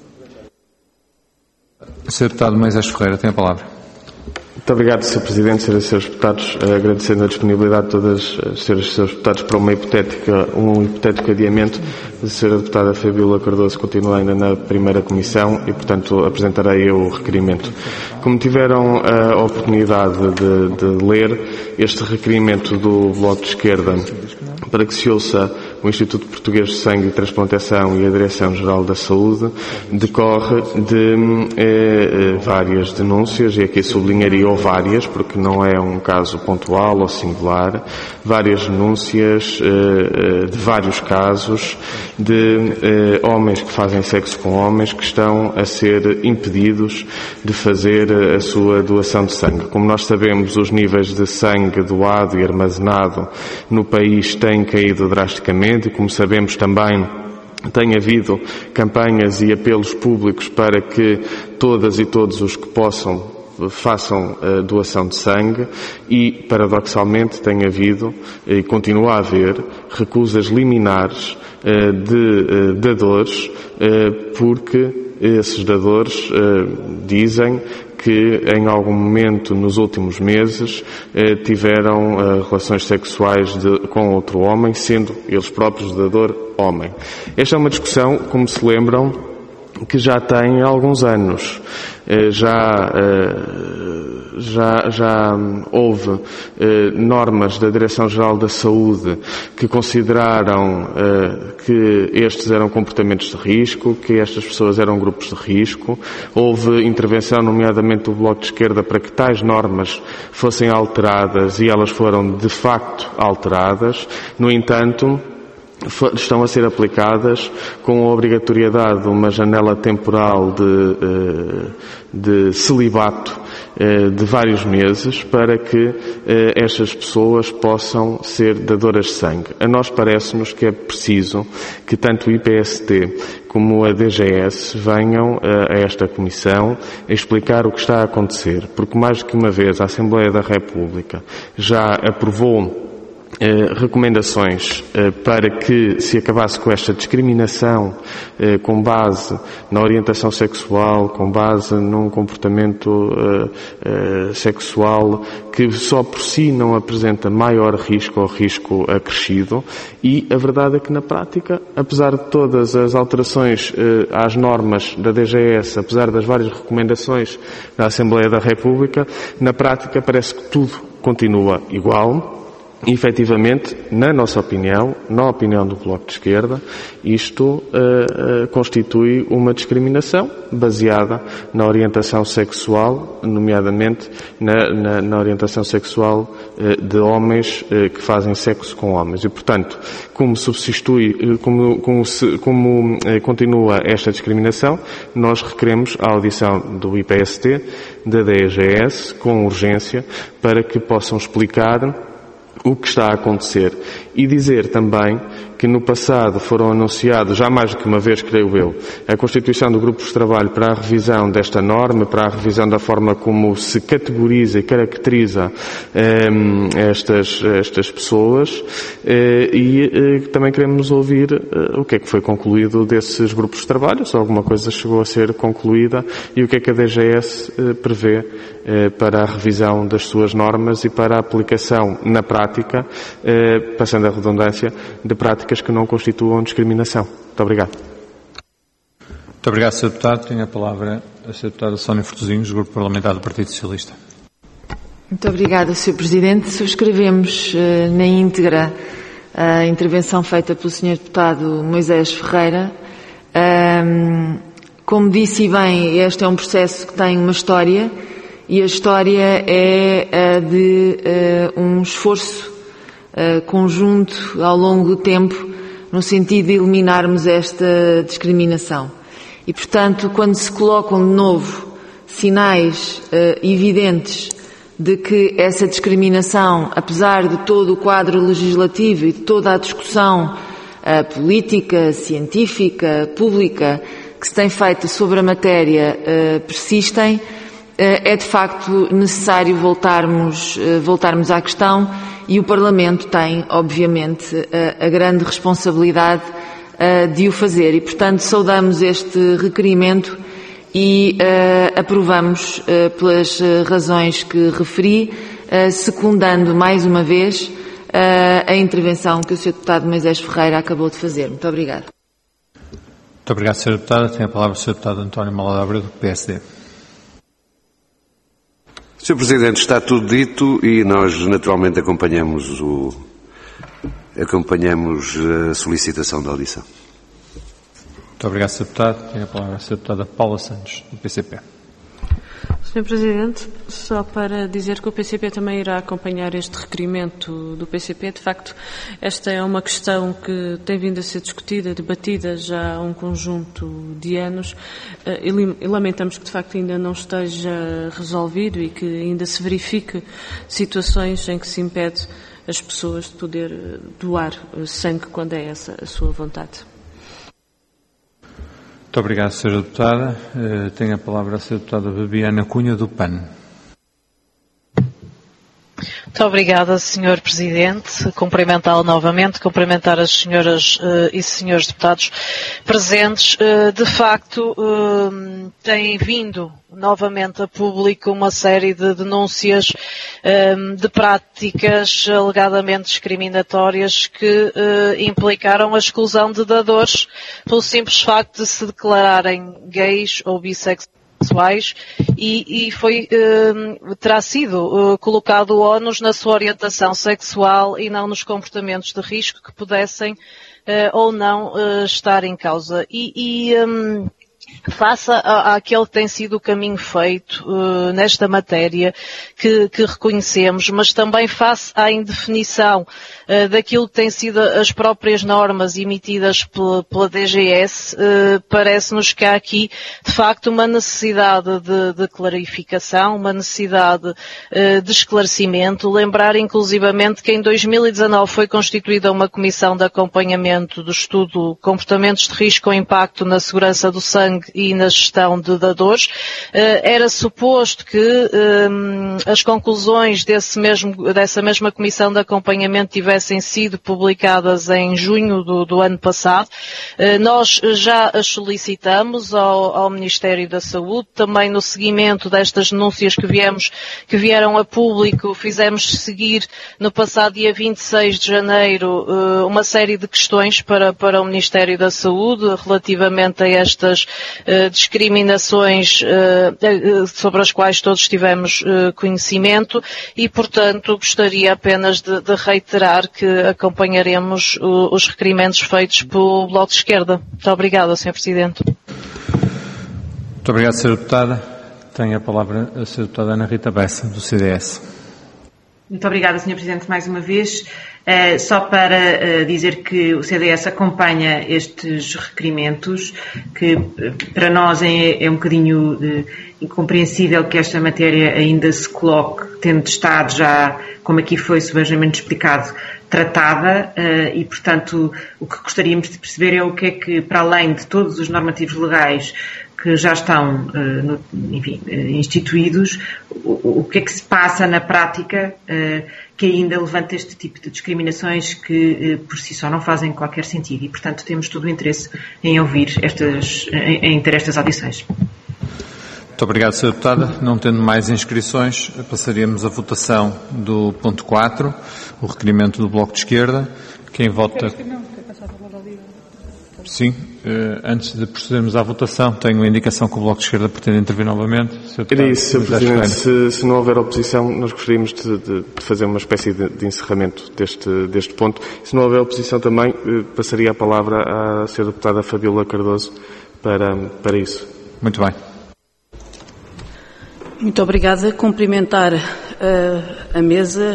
senhor Deputado Moisés Ferreira, tem a palavra. Muito obrigado, senhor Presidente, senhoras e senhores deputados, agradecendo a disponibilidade de todas as senhoras e senhores deputados para uma hipotética, um hipotético adiamento. A senhora deputada Fabíola Cardoso continua ainda na primeira comissão e, portanto, apresentarei eu o requerimento. Como tiveram a oportunidade de, de ler, este requerimento do Bloco de Esquerda para que se ouça o Instituto Português de Sangue e Transplantação e a Direção-Geral da Saúde decorre de eh, várias denúncias, e aqui sublinharia ou várias, porque não é um caso pontual ou singular, várias denúncias eh, de vários casos de eh, homens que fazem sexo com homens que estão a ser impedidos de fazer a sua doação de sangue. Como nós sabemos, os níveis de sangue doado e armazenado no país têm caído drasticamente, e como sabemos também tem havido campanhas e apelos públicos para que todas e todos os que possam façam a doação de sangue e, paradoxalmente, tem havido e continua a haver recusas liminares de dadores porque esses dadores dizem que em algum momento nos últimos meses eh, tiveram eh, relações sexuais de, com outro homem, sendo eles próprios dador homem. Esta é uma discussão, como se lembram, que já tem alguns anos. Eh, já, eh, já, já houve eh, normas da Direção-Geral da Saúde que consideraram eh, que estes eram comportamentos de risco, que estas pessoas eram grupos de risco. Houve intervenção, nomeadamente do Bloco de Esquerda, para que tais normas fossem alteradas e elas foram de facto alteradas. No entanto, estão a ser aplicadas com a obrigatoriedade de uma janela temporal de, de celibato de vários meses para que estas pessoas possam ser dadoras de sangue. A nós parece-nos que é preciso que tanto o I P S T como a D G S venham a esta Comissão a explicar o que está a acontecer, porque mais do que uma vez a Assembleia da República já aprovou Eh, recomendações eh, para que se acabasse com esta discriminação eh, com base na orientação sexual, com base num comportamento eh, eh, sexual que só por si não apresenta maior risco ou risco acrescido. E a verdade é que na prática, apesar de todas as alterações eh, às normas da D G S, apesar das várias recomendações da Assembleia da República, na prática parece que tudo continua igual. E, efetivamente, na nossa opinião, na opinião do Bloco de Esquerda, isto uh, uh, constitui uma discriminação baseada na orientação sexual, nomeadamente na, na, na orientação sexual uh, de homens uh, que fazem sexo com homens. E, portanto, como substitui, como, como, se, como uh, continua esta discriminação, nós requeremos a audição do I P S T, da D G S, com urgência, para que possam explicar o que está a acontecer e dizer também que no passado foram anunciados, já mais do que uma vez, creio eu, a constituição do grupo de trabalho para a revisão desta norma, para a revisão da forma como se categoriza e caracteriza eh, estas, estas pessoas eh, e eh, também queremos ouvir eh, o que é que foi concluído desses grupos de trabalho, se alguma coisa chegou a ser concluída e o que é que a D G S eh, prevê eh, para a revisão das suas normas e para a aplicação na prática, eh, passando a redundância, de práticas que não constituam discriminação. Muito obrigado. Muito obrigado, senhor Deputado. Tenho a palavra a senhora Deputada Sónia Fortezinhos, do Grupo Parlamentar do Partido Socialista. Muito obrigada, senhor Presidente. Subscrevemos uh, na íntegra a intervenção feita pelo senhor Deputado Moisés Ferreira. Um, como disse bem, este é um processo que tem uma história e a história é a de uh, um esforço Uh, conjunto ao longo do tempo no sentido de eliminarmos esta discriminação. E, portanto, quando se colocam de novo sinais uh, evidentes de que essa discriminação, apesar de todo o quadro legislativo e de toda a discussão uh, política, científica, pública que se tem feito sobre a matéria, uh, persistem, uh, é de facto necessário voltarmos, uh, voltarmos à questão, e o Parlamento tem, obviamente, uh, a grande responsabilidade uh, de o fazer. E, portanto, saudamos este requerimento e uh, aprovamos uh, pelas uh, razões que referi, uh, secundando mais uma vez uh, a intervenção que o senhor Deputado Moisés Ferreira acabou de fazer. Muito obrigada. Muito obrigado, senhora Deputada. Tem a palavra o senhor Deputado António Malado Abreu, do P S D. senhor Presidente, está tudo dito e nós naturalmente acompanhamos, o, acompanhamos a solicitação da audição. Muito obrigado, senhor Deputado. Tem a palavra a senhora Deputada Paula Santos, do P C P. senhor Presidente, só para dizer que o P C P também irá acompanhar este requerimento do P C P. De facto, esta é uma questão que tem vindo a ser discutida, debatida já há um conjunto de anos, e lamentamos que de facto ainda não esteja resolvido e que ainda se verifique situações em que se impede as pessoas de poder doar sangue quando é essa a sua vontade. Muito obrigado, senhora Deputada. Uh, tenho a palavra a senhora Deputada Bebiana Cunha, do P A N. Muito obrigada, senhor Presidente. Cumprimentá-lo novamente, cumprimentar as senhoras uh, e senhores deputados presentes. Uh, de facto, uh, têm vindo novamente a público uma série de denúncias um, de práticas alegadamente discriminatórias que uh, implicaram a exclusão de dadores pelo simples facto de se declararem gays ou bissexuais e, e foi, uh, terá sido uh, colocado o ónus na sua orientação sexual e não nos comportamentos de risco que pudessem uh, ou não uh, estar em causa. E, e um, face àquele que tem sido o caminho feito uh, nesta matéria que, que reconhecemos, mas também face à indefinição uh, daquilo que têm sido as próprias normas emitidas pela, pela D G S, uh, parece-nos que há aqui, de facto, uma necessidade de, de clarificação, uma necessidade uh, de esclarecimento. Lembrar, inclusivamente, que em dois mil e dezanove foi constituída uma comissão de acompanhamento do estudo Comportamentos de Risco com Impacto na Segurança do Sangue e na gestão de dadores. Era suposto que um, as conclusões desse mesmo, dessa mesma comissão de acompanhamento tivessem sido publicadas em junho do, do ano passado. Nós já as solicitamos ao, ao Ministério da Saúde, também no seguimento destas denúncias que, viemos, que vieram a público, fizemos seguir no passado dia vinte e seis de janeiro uma série de questões para, para o Ministério da Saúde relativamente a estas Uh, discriminações uh, uh, sobre as quais todos tivemos uh, conhecimento e, portanto, gostaria apenas de, de reiterar que acompanharemos o, os requerimentos feitos pelo Bloco de Esquerda. Muito obrigada, senhor Presidente. Muito obrigado, senhora Deputada. Tem a palavra a senhora Deputada Ana Rita Bessa, do C D S. Muito obrigada, senhor Presidente, mais uma vez. Uh, só para uh, dizer que o C D S acompanha estes requerimentos, que uh, para nós é, é um bocadinho uh, incompreensível que esta matéria ainda se coloque, tendo estado já, como aqui foi subejamente explicado, tratada uh, e, portanto, o que gostaríamos de perceber é o que é que, para além de todos os normativos legais que já estão uh, no, enfim, uh, instituídos, o, o que é que se passa na prática uh, que ainda levanta este tipo de discriminações que uh, por si só não fazem qualquer sentido e, portanto, temos todo o interesse em ouvir estas, em, em ter estas audições. Muito obrigado, senhora Deputada. Não tendo mais inscrições, passaríamos à votação do ponto quatro, o requerimento do Bloco de Esquerda. Quem vota... Sim, antes de procedermos à votação, tenho a indicação que o Bloco de Esquerda pretende intervir novamente. Era isso, senhor Presidente. Se, se não houver oposição, nós gostaríamos de, de, de fazer uma espécie de, de encerramento deste, deste ponto. Se não houver oposição também, passaria a palavra à senhora Deputada Fabíola Cardoso para, para isso. Muito bem. Muito obrigada. Cumprimentar uh, a mesa,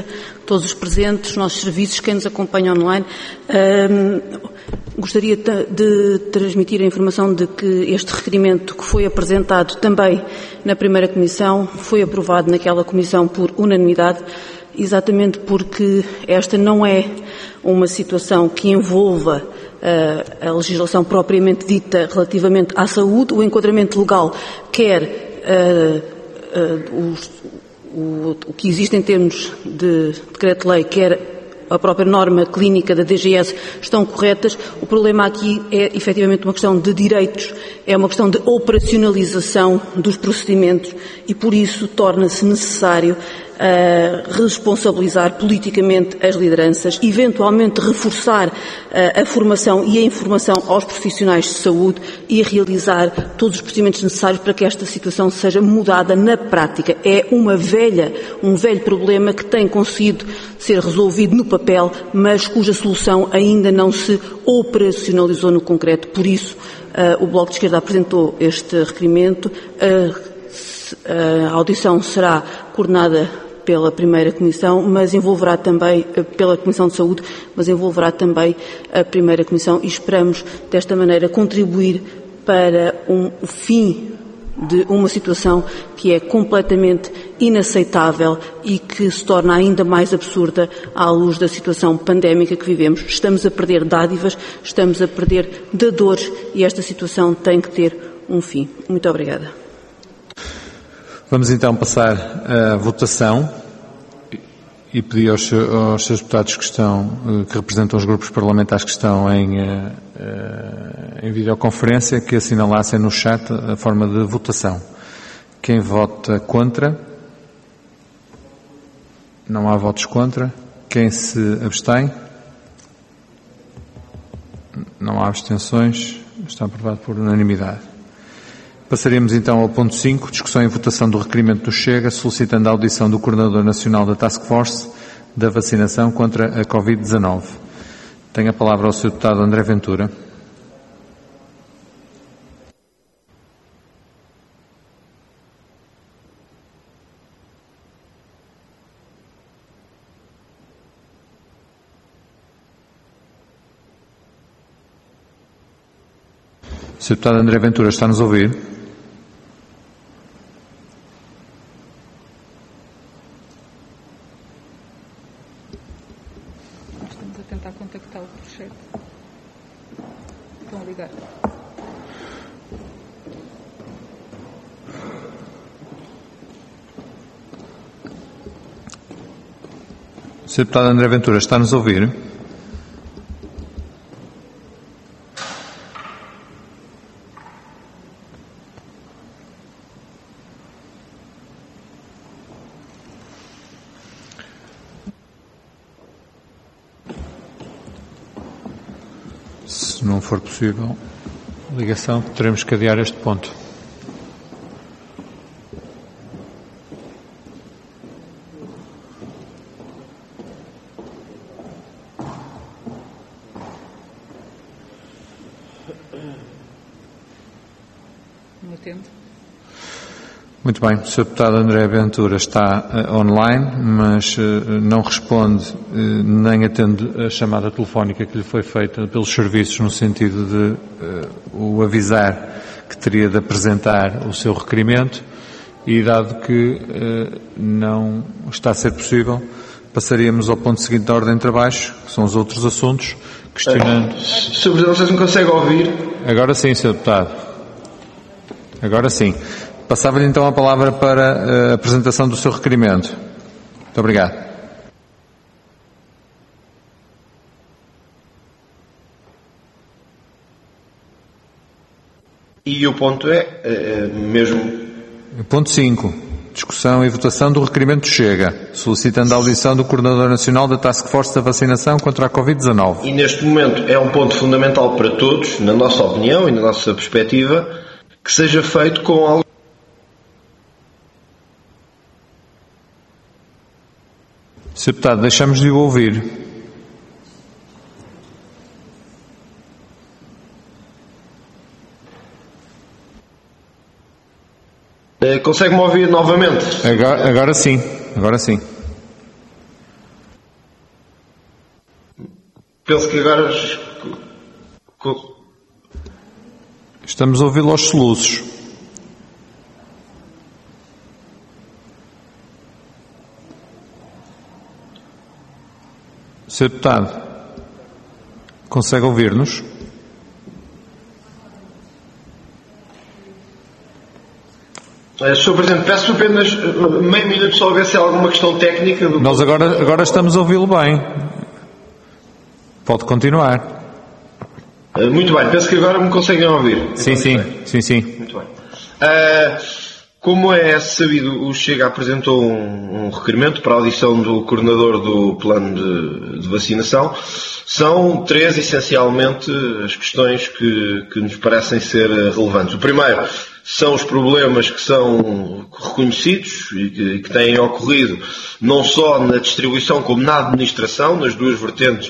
todos os presentes, os nossos serviços, quem nos acompanha online. Um, gostaria de transmitir a informação de que este requerimento que foi apresentado também na primeira comissão foi aprovado naquela comissão por unanimidade, exatamente porque esta não é uma situação que envolva uh, a legislação propriamente dita relativamente à saúde. O enquadramento legal quer uh, uh, os, o, o que existe em termos de decreto-lei, quer a própria norma clínica da D G S, estão corretas. O problema aqui é efetivamente uma questão de direitos, é uma questão de operacionalização dos procedimentos e por isso torna-se necessário Uh, responsabilizar politicamente as lideranças, eventualmente reforçar uh, a formação e a informação aos profissionais de saúde e realizar todos os procedimentos necessários para que esta situação seja mudada na prática. É uma velha, um velho problema que tem conseguido ser resolvido no papel, mas cuja solução ainda não se operacionalizou no concreto. Por isso, uh, o Bloco de Esquerda apresentou este requerimento. Uh, a audição será coordenada pela primeira comissão, mas envolverá também, pela Comissão de Saúde, mas envolverá também a primeira comissão e esperamos, desta maneira, contribuir para um, o fim de uma situação que é completamente inaceitável e que se torna ainda mais absurda à luz da situação pandémica que vivemos. Estamos a perder dádivas, estamos a perder dadores e esta situação tem que ter um fim. Muito obrigada. Vamos então passar à votação e pedir aos, aos seus deputados que estão, que representam os grupos parlamentares que estão em, em videoconferência, que assinalassem no chat a forma de votação. Quem vota contra? Não há votos contra. Quem se abstém? Não há abstenções. Está aprovado por unanimidade. Passaremos então ao ponto cinco, discussão e votação do requerimento do Chega, solicitando a audição do Coordenador Nacional da Task Force da vacinação contra a covid dezanove. Tenho a palavra ao senhor Deputado André Ventura. senhor Deputado André Ventura, está-nos a ouvir? Estamos a tentar contactá-lo por chat. Estão a ligar. senhor Deputado André Ventura, está-nos a ouvir? Se não for possível ligação, teremos que adiar este ponto. Não atendo. Muito bem, o senhor Deputado André Ventura está uh, online, mas uh, não responde uh, nem atende a chamada telefónica que lhe foi feita pelos serviços no sentido de uh, o avisar que teria de apresentar o seu requerimento e, dado que uh, não está a ser possível, passaríamos ao ponto seguinte da ordem de trabalhos, que são os outros assuntos, questionando... senhor Presidente, não sei se me consegue ouvir. Agora sim, senhor Deputado. Agora sim. Passava-lhe então a palavra para a apresentação do seu requerimento. Muito obrigado. E o ponto é, é mesmo... Ponto cinco. Discussão e votação do requerimento do Chega, solicitando a audição do Coordenador Nacional da Task Force da vacinação contra a covid dezanove. E neste momento é um ponto fundamental para todos, na nossa opinião e na nossa perspectiva, que seja feito com algo. senhor Deputado, deixamos de o ouvir. Consegue-me ouvir novamente? Agora, agora sim, agora sim. penso que agora... Estamos a ouvi-lo aos soluços. senhor Deputado, consegue ouvir-nos? senhor Presidente, peço apenas meio minuto só a ver se há alguma questão técnica. Do... Nós agora, agora estamos a ouvi-lo bem. Pode continuar. Muito bem, penso que agora me conseguem ouvir. Sim, sim, sim, sim. Muito bem. Uh, como é sabido, o Chega apresentou um, um requerimento para a audição do coordenador do plano de, de vacinação. São três, essencialmente, as questões que, que nos parecem ser relevantes. O primeiro são os problemas que são reconhecidos e que, que têm ocorrido não só na distribuição como na administração, nas duas vertentes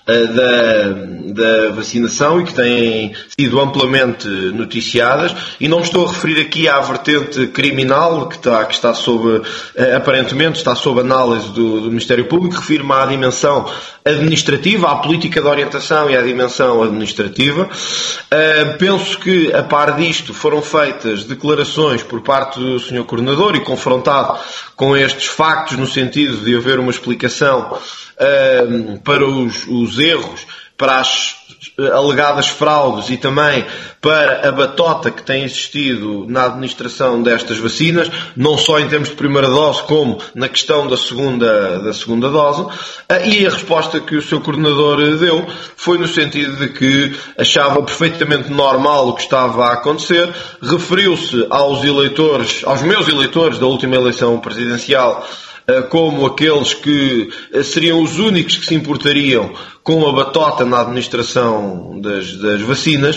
Da, da vacinação e que têm sido amplamente noticiadas, e não me estou a referir aqui à vertente criminal que está, que está sob, aparentemente está sob análise do, do Ministério Público, refiro-me à dimensão administrativa, à política de orientação e à dimensão administrativa. Uh, penso que a par disto foram feitas declarações por parte do senhor Coordenador e confrontado com estes factos no sentido de haver uma explicação uh, para os, os erros, para as alegadas fraudes e também para a batota que tem existido na administração destas vacinas, não só em termos de primeira dose como na questão da segunda, da segunda dose. E a resposta que o seu coordenador deu foi no sentido de que achava perfeitamente normal o que estava a acontecer, referiu-se aos eleitores, aos meus eleitores da última eleição presidencial, como aqueles que seriam os únicos que se importariam com a batota na administração das, das vacinas,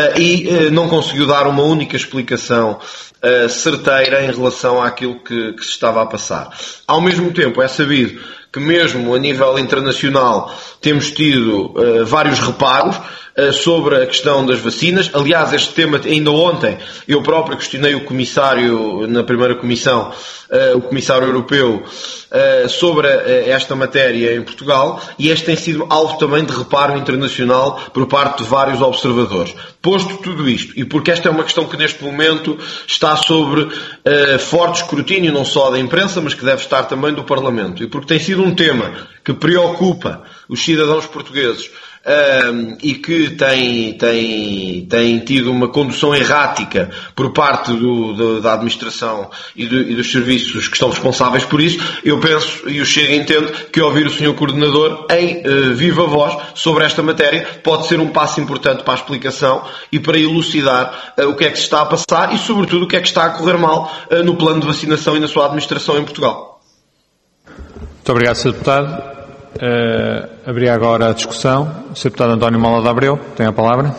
e não conseguiu dar uma única explicação certeira em relação àquilo que, que se estava a passar. Ao mesmo tempo, é sabido que mesmo a nível internacional temos tido uh, vários reparos uh, sobre a questão das vacinas. Aliás, este tema, ainda ontem, eu próprio questionei o comissário, na primeira comissão, uh, o comissário europeu, uh, sobre uh, esta matéria em Portugal, e este tem sido alvo também de reparo internacional por parte de vários observadores. Posto tudo isto, e porque esta é uma questão que neste momento está sobre uh, forte escrutínio, não só da imprensa, mas que deve estar também do Parlamento, e porque tem sido um tema que preocupa os cidadãos portugueses um, e que tem, tem, tem tido uma condução errática por parte do, do, da administração e, do, e dos serviços que estão responsáveis por isso, eu penso, e o Chega entende, que ouvir o senhor Coordenador em uh, viva voz sobre esta matéria pode ser um passo importante para a explicação e para elucidar uh, o que é que se está a passar e, sobretudo, o que é que está a correr mal uh, no plano de vacinação e na sua administração em Portugal. Muito obrigado, senhor Deputado. Uh, abri agora a discussão. O senhor Deputado António Mola de Abreu tem a palavra.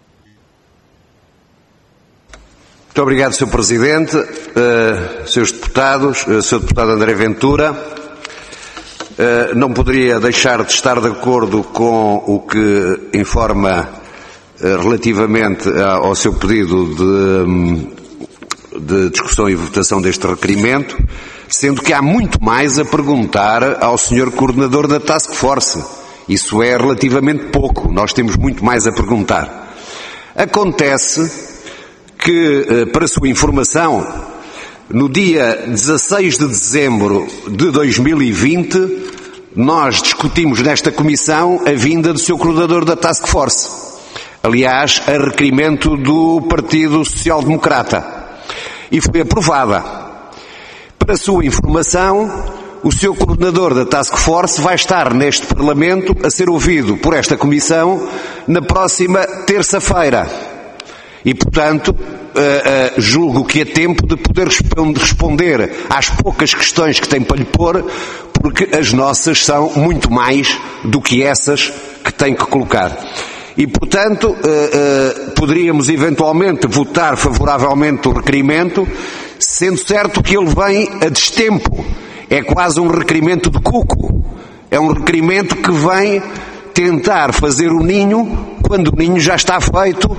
Muito obrigado, senhor Presidente, uh, senhores Deputados, uh, senhor Deputado André Ventura. Uh, não poderia deixar de estar de acordo com o que informa uh, relativamente ao seu pedido de, de discussão e votação deste requerimento, sendo que há muito mais a perguntar ao senhor Coordenador da Task Force. Isso é relativamente pouco, nós temos muito mais a perguntar. Acontece que, para sua informação, no dia dezasseis de dezembro de dois mil e vinte, nós discutimos nesta comissão a vinda do seu Coordenador da Task Force. Aliás, a requerimento do Partido Social Democrata. E foi aprovada. Para sua informação, o seu coordenador da Task Force vai estar neste Parlamento a ser ouvido por esta Comissão na próxima terça-feira. E, portanto, uh, uh, julgo que é tempo de poder responder às poucas questões que tem para lhe pôr, porque as nossas são muito mais do que essas que tem que colocar. E, portanto, uh, uh, poderíamos eventualmente votar favoravelmente o requerimento, sendo certo que ele vem a destempo. É quase um requerimento de cuco. É um requerimento que vem tentar fazer o ninho quando o ninho já está feito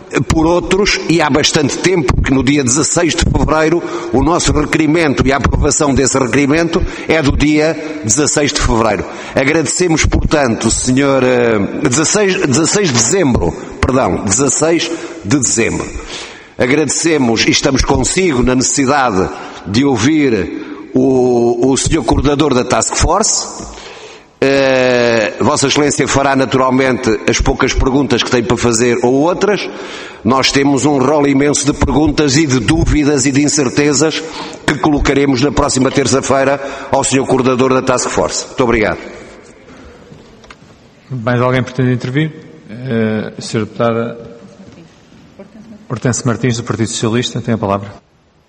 por outros, e há bastante tempo, que no dia dezasseis de fevereiro o nosso requerimento e a aprovação desse requerimento é do dia dezasseis de fevereiro. Agradecemos, portanto, senhor, dezasseis, dezasseis de dezembro, perdão, dezasseis de dezembro. Agradecemos e estamos consigo na necessidade de ouvir o, o senhor coordenador da Task Force. Uh, Vossa Excelência fará naturalmente as poucas perguntas que tem para fazer ou outras. Nós temos um rol imenso de perguntas e de dúvidas e de incertezas que colocaremos na próxima terça-feira ao senhor coordenador da Task Force. Muito obrigado. Mais alguém pretende intervir? Uh, senhora Deputada Hortência Martins, do Partido Socialista, tem a palavra.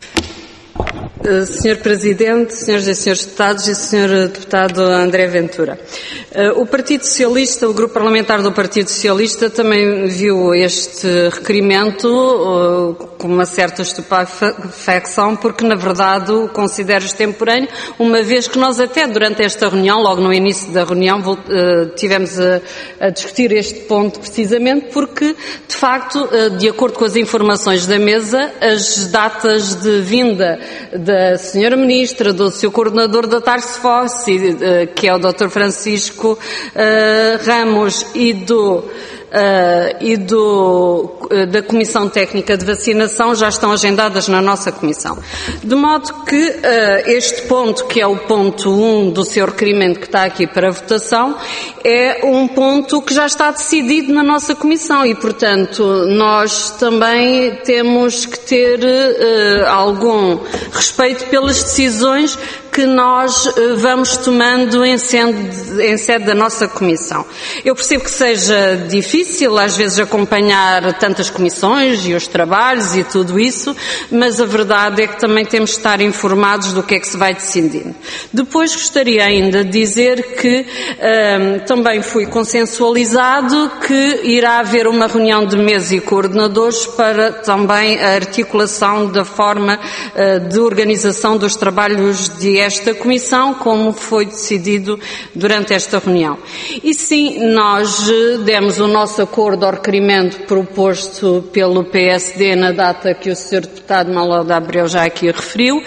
Uh, senhor Presidente, senhoras e senhores Deputados e senhor Deputado André Ventura, uh, o Partido Socialista, o Grupo Parlamentar do Partido Socialista também viu este requerimento uh, com uma certa estupefacção, porque na verdade o considero extemporâneo, uma vez que nós até durante esta reunião, logo no início da reunião, uh, tivemos a, a discutir este ponto precisamente porque, de facto, uh, de acordo com as informações da mesa, as datas de vinda da senhora Ministra, do seu coordenador da Task Force, que é o doutor Francisco uh, Ramos, e do Uh, e do, uh, da Comissão Técnica de Vacinação já estão agendadas na nossa Comissão. De modo que uh, este ponto, que é o ponto um do seu requerimento que está aqui para votação, é um ponto que já está decidido na nossa Comissão e, portanto, nós também temos que ter uh, algum respeito pelas decisões que nós uh, vamos tomando em sede, em sede da nossa Comissão. Eu percebo que seja difícil às vezes acompanhar tantas comissões e os trabalhos e tudo isso, mas a verdade é que também temos de estar informados do que é que se vai decidindo. Depois gostaria ainda de dizer que um, também fui consensualizado que irá haver uma reunião de mesa e coordenadores para também a articulação da forma uh, de organização dos trabalhos de esta Comissão, como foi decidido durante esta reunião. E sim, nós uh, demos o nosso acordo ao requerimento proposto pelo P S D na data que o senhor Deputado Manuel de Abreu já aqui referiu,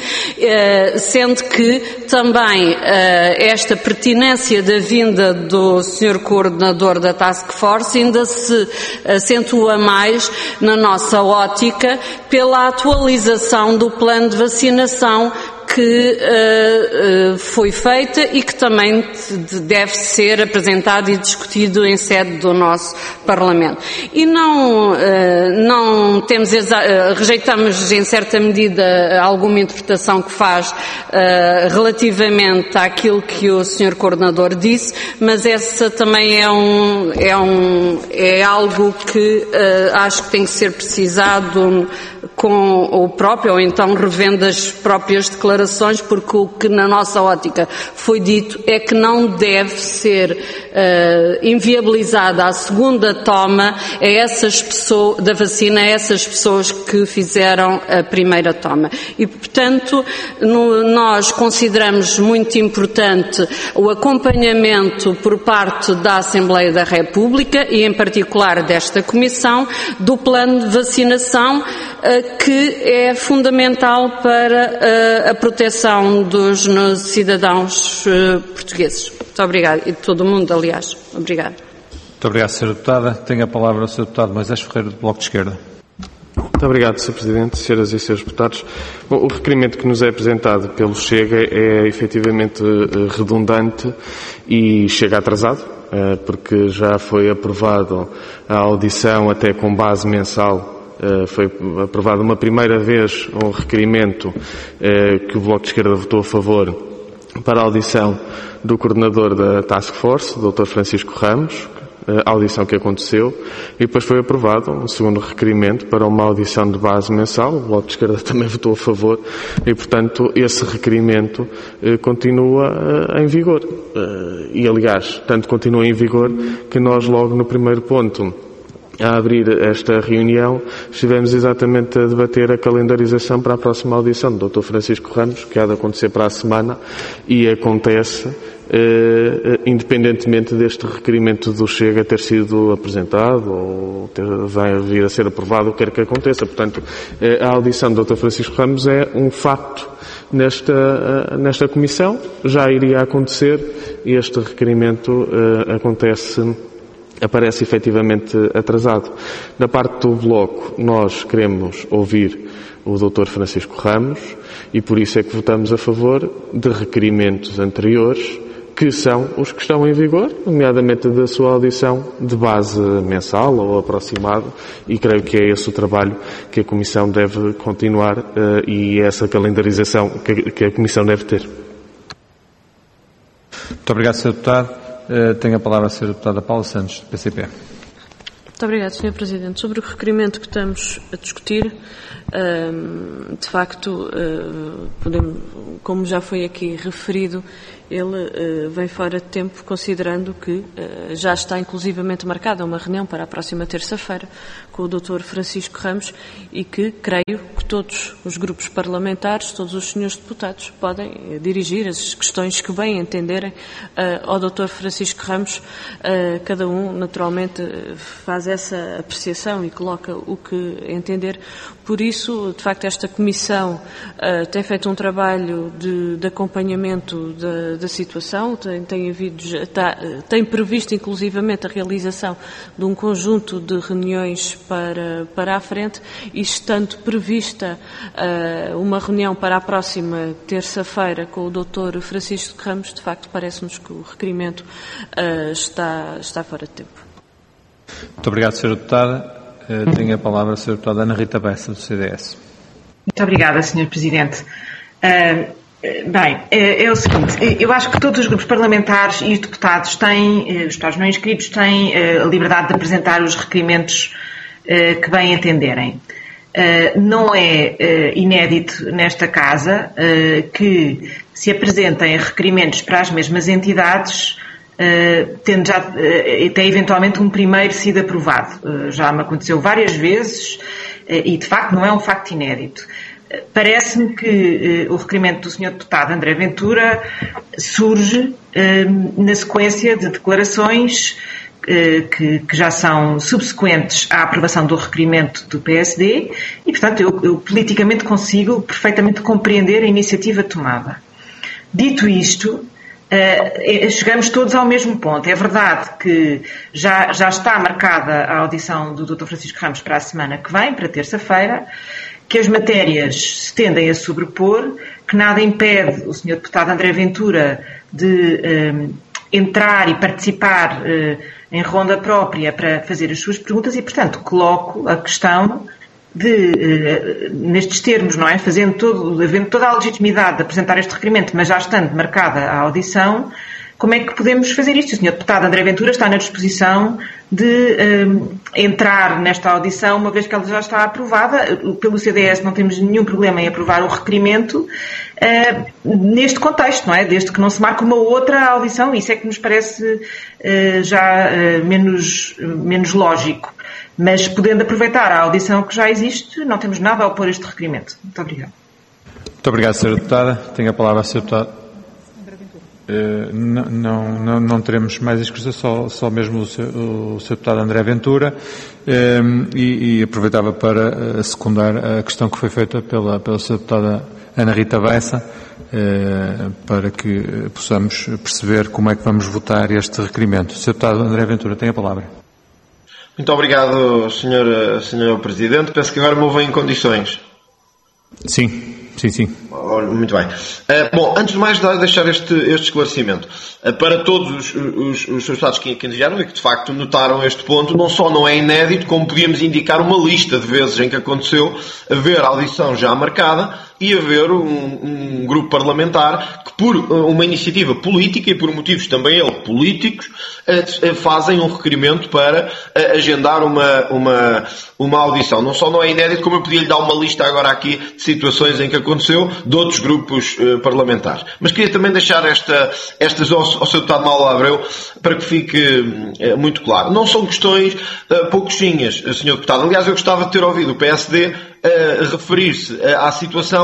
sendo que também esta pertinência da vinda do senhor Coordenador da Task Force ainda se acentua mais na nossa ótica pela atualização do plano de vacinação que uh, uh, foi feita e que também deve ser apresentado e discutido em sede do nosso Parlamento. E não, uh, não temos, uh, rejeitamos em certa medida alguma interpretação que faz uh, relativamente àquilo que o senhor Coordenador disse, mas essa também é, um, é, um, é algo que uh, acho que tem que ser precisado com o próprio, ou então revendo as próprias declarações, porque o que na nossa ótica foi dito é que não deve ser uh, inviabilizada a segunda toma a essas pessoas, da vacina a essas pessoas que fizeram a primeira toma. E, portanto, no, nós consideramos muito importante o acompanhamento por parte da Assembleia da República e, em particular, desta Comissão, do plano de vacinação uh, que é fundamental para uh, a proteção dos no, cidadãos uh, portugueses. Muito obrigada. E de todo o mundo, aliás. Obrigada. Muito obrigado, senhora Deputada. Tem a palavra o senhor Deputado Moisés Ferreira, do Bloco de Esquerda. Muito obrigado, senhor Presidente, senhoras e senhores deputados. Bom, o requerimento que nos é apresentado pelo Chega é efetivamente redundante e chega atrasado, porque já foi aprovado a audição até com base mensal. Uh, foi aprovado uma primeira vez um requerimento uh, que o Bloco de Esquerda votou a favor para a audição do coordenador da Task Force, doutor Francisco Ramos, uh, a audição que aconteceu, e depois foi aprovado um segundo requerimento para uma audição de base mensal. O Bloco de Esquerda também votou a favor e, portanto, esse requerimento uh, continua uh, em vigor. Uh, e, aliás, tanto continua em vigor que nós, logo no primeiro ponto, a abrir esta reunião, estivemos exatamente a debater a calendarização para a próxima audição do doutor Francisco Ramos, que há de acontecer para a semana, e acontece independentemente deste requerimento do Chega ter sido apresentado ou ter, vai vir a ser aprovado, o que quer que aconteça. Portanto, a audição do doutor Francisco Ramos é um facto nesta, nesta comissão, já iria acontecer e este requerimento acontece, aparece efetivamente atrasado. Da parte do Bloco, nós queremos ouvir o doutor Francisco Ramos e por isso é que votamos a favor de requerimentos anteriores que são os que estão em vigor, nomeadamente da sua audição de base mensal ou aproximado, e creio que é esse o trabalho que a Comissão deve continuar uh, e essa calendarização que, que a Comissão deve ter. Muito obrigado, senhor Deputado. Uh, tenho a palavra a senhora Deputada Paula Santos, do P C P. Muito obrigado, senhor Presidente. Sobre o requerimento que estamos a discutir, de facto, podemos, como já foi aqui referido, ele vem fora de tempo, considerando que já está inclusivamente marcada uma reunião para a próxima terça-feira com o doutor Francisco Ramos e que creio que todos os grupos parlamentares, todos os senhores deputados podem dirigir as questões que bem entenderem ao doutor Francisco Ramos. Cada um, naturalmente, faz essa apreciação e coloca o que entender. Por isso, de facto, esta Comissão uh, tem feito um trabalho de, de acompanhamento da, da situação, tem, tem, havido, está, tem previsto, inclusivamente, a realização de um conjunto de reuniões para, para a frente e, estando prevista uh, uma reunião para a próxima terça-feira com o doutor Francisco Ramos, de facto, parece-nos que o requerimento uh, está, está fora de tempo. Muito obrigado, senhora Deputada. Uh, tenho a palavra a senhora Deputada Ana Rita Bessa, do C D S. Muito obrigada, senhor Presidente. Uh, bem, é, é o seguinte, eu acho que todos os grupos parlamentares e os deputados têm, os deputados não inscritos, têm uh, a liberdade de apresentar os requerimentos uh, que bem entenderem. Uh, não é uh, inédito nesta Casa uh, que se apresentem requerimentos para as mesmas entidades, Uh, tendo já uh, até eventualmente um primeiro sido aprovado. Uh, já me aconteceu várias vezes uh, e de facto não é um facto inédito. Uh, parece-me que uh, o requerimento do senhor Deputado André Ventura surge uh, na sequência de declarações uh, que, que já são subsequentes à aprovação do requerimento do P S D e, portanto, eu, eu politicamente consigo perfeitamente compreender a iniciativa tomada. Dito isto, Uh, chegamos todos ao mesmo ponto. É verdade que já, já está marcada a audição do doutor Francisco Ramos para a semana que vem, para terça-feira, que as matérias se tendem a sobrepor, que nada impede o senhor Deputado André Ventura de uh, entrar e participar uh, em ronda própria para fazer as suas perguntas e, portanto, coloco a questão de, uh, nestes termos, não é? Fazendo todo, havendo toda a legitimidade de apresentar este requerimento, mas já estando marcada a audição, como é que podemos fazer isto? O senhor Deputado André Ventura está na disposição de um, entrar nesta audição, uma vez que ela já está aprovada. Pelo C D S não temos nenhum problema em aprovar o requerimento uh, neste contexto, não é? Desde que não se marque uma outra audição, isso é que nos parece uh, já uh, menos, menos lógico. Mas, podendo aproveitar a audição que já existe, não temos nada a opor a este requerimento. Muito obrigado. Muito obrigado, senhora Deputada. Tenho a palavra a senhora Deputada. Uh, não, não, não, não teremos mais inscrições, só, só mesmo o senhor Deputado André Ventura. Uh, e, e aproveitava para uh, secundar a questão que foi feita pela, pela senhora Deputada Ana Rita Bessa, uh, para que uh, possamos perceber como é que vamos votar este requerimento. senhor Deputado André Ventura, tem a palavra. Muito obrigado, senhor, senhor Presidente. Penso que agora me ouvem em condições. Sim, sim, sim. Muito bem. Uh, bom, antes de mais, deixar este, este esclarecimento. Uh, para todos os, os, os deputados que, que enviaram e que, de facto, notaram este ponto, não só não é inédito, como podíamos indicar uma lista de vezes em que aconteceu haver audição já marcada e haver um, um grupo parlamentar que, por uma iniciativa política e por motivos também ele políticos, fazem um requerimento para agendar uma, uma, uma audição. Não só não é inédito, como eu podia lhe dar uma lista agora aqui de situações em que aconteceu de outros grupos uh, parlamentares. Mas queria também deixar esta, estas ao, ao seu deputado Manuel Abreu para que fique uh, muito claro. Não são questões uh, pouquinhas, senhor deputado. Aliás, eu gostava de ter ouvido o P S D Uh, referir-se uh, à situação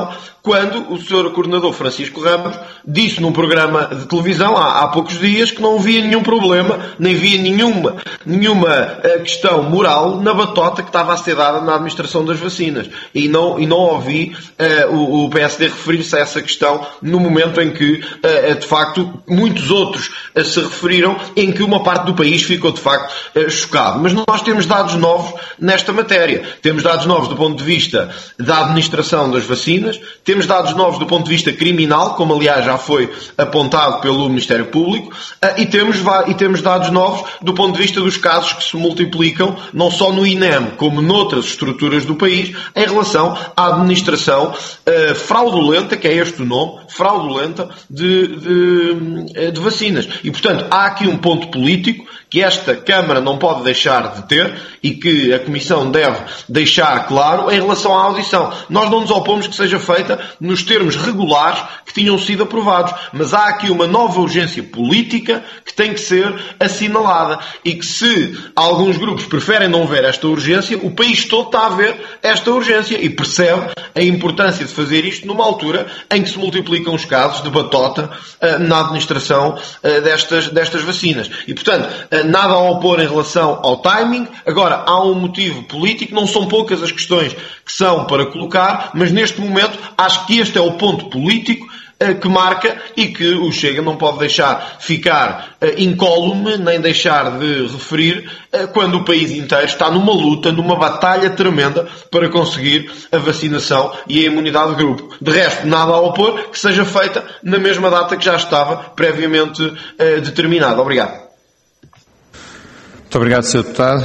quando o senhor Coordenador Francisco Ramos disse num programa de televisão há, há poucos dias que não havia nenhum problema, nem havia nenhuma, nenhuma uh, questão moral na batota que estava a ser dada na administração das vacinas. E não, e não ouvi uh, o, o P S D referir-se a essa questão no momento em que, uh, de facto, muitos outros uh, se referiram, em que uma parte do país ficou, de facto, uh, chocado. Mas nós temos dados novos nesta matéria. Temos dados novos do ponto de vista da administração das vacinas, temos dados novos do ponto de vista criminal, como aliás já foi apontado pelo Ministério Público, uh, e, temos, e temos dados novos do ponto de vista dos casos que se multiplicam, não só no I N E M, como noutras estruturas do país, em relação à administração uh, fraudulenta, que é este o nome, fraudulenta de, de, de vacinas. E, portanto, há aqui um ponto político que esta Câmara não pode deixar de ter e que a Comissão deve deixar claro em relação à audição. Nós não nos opomos que seja feita nos termos regulares que tinham sido aprovados, mas há aqui uma nova urgência política que tem que ser assinalada e que, se alguns grupos preferem não ver esta urgência, o país todo está a ver esta urgência e percebe a importância de fazer isto numa altura em que se multiplicam os casos de batota uh, na administração uh, destas, destas vacinas. E, portanto, uh, nada a opor em relação ao timing. Agora, há um motivo político, não são poucas as questões que são para colocar, mas neste momento acho que este é o ponto político que marca e que o Chega não pode deixar ficar uh, incólume, nem deixar de referir, uh, quando o país inteiro está numa luta, numa batalha tremenda para conseguir a vacinação e a imunidade de grupo. De resto, nada a opor que seja feita na mesma data que já estava previamente uh, determinada. Obrigado. Muito obrigado, senhor Deputado.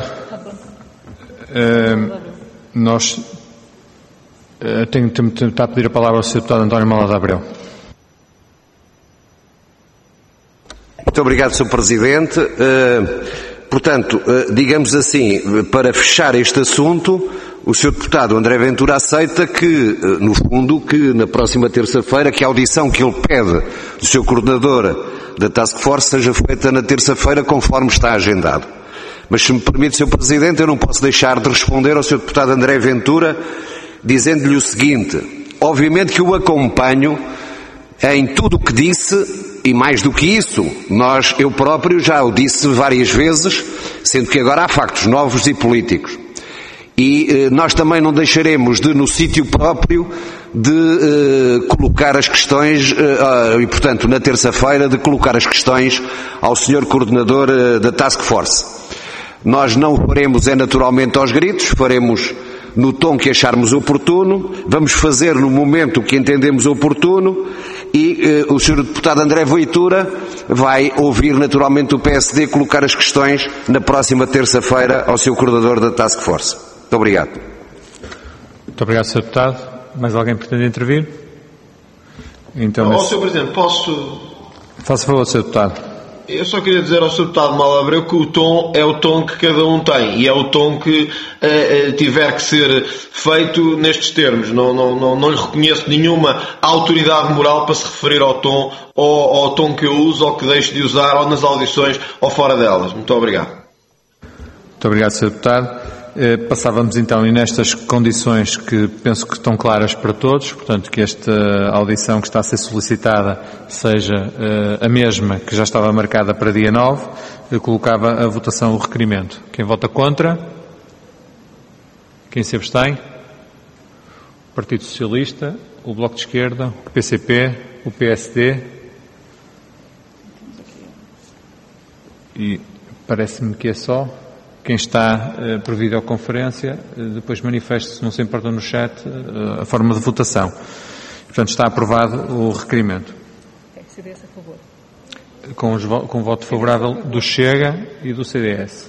Uh, nós uh, tenho de tentar pedir a palavra ao senhor Deputado António Malada Abreu. Muito obrigado, senhor Presidente. Uh, portanto, uh, digamos assim, para fechar este assunto, o senhor Deputado André Ventura aceita que, uh, no fundo, que na próxima terça-feira, que a audição que ele pede do seu coordenador da Task Force seja feita na terça-feira conforme está agendado. Mas, se me permite, senhor Presidente, eu não posso deixar de responder ao senhor Deputado André Ventura dizendo-lhe o seguinte: obviamente que o acompanho em tudo o que disse. E mais do que isso, nós, eu próprio já o disse várias vezes, sendo que agora há factos novos e políticos. E eh, nós também não deixaremos de, no sítio próprio, de eh, colocar as questões, eh, e portanto, na terça-feira, de colocar as questões ao senhor Coordenador eh, da Task Force. Nós não faremos, é naturalmente aos gritos, faremos no tom que acharmos oportuno, vamos fazer no momento que entendemos oportuno e eh, o senhor Deputado André Ventura vai ouvir naturalmente o P S D colocar as questões na próxima terça-feira ao seu coordenador da Task Force. Muito obrigado. Muito obrigado, senhor Deputado. Mais alguém pretende intervir? Então, não, mas... senhor Presidente, posso... Faça favor, senhor Deputado. Eu só queria dizer ao senhor Deputado Malada Abreu que o tom é o tom que cada um tem e é o tom que uh, tiver que ser feito nestes termos. Não, não, não, não lhe reconheço nenhuma autoridade moral para se referir ao tom ou ao tom que eu uso ou que deixo de usar ou nas audições ou fora delas. Muito obrigado. Muito obrigado, senhor Deputado. Eh, passávamos então, e nestas condições que penso que estão claras para todos, portanto que esta audição que está a ser solicitada seja eh, a mesma que já estava marcada para dia nove, eu colocava a votação o requerimento. Quem vota contra? Quem se abstém? O Partido Socialista, o Bloco de Esquerda, o P C P, o P S D e parece-me que é só. Quem está uh, por videoconferência, uh, depois manifeste-se, não se importa no chat, uh, a forma de votação. Portanto, está aprovado o requerimento. C D S a favor. Com, os vo com o voto favorável do Chega e do C D S.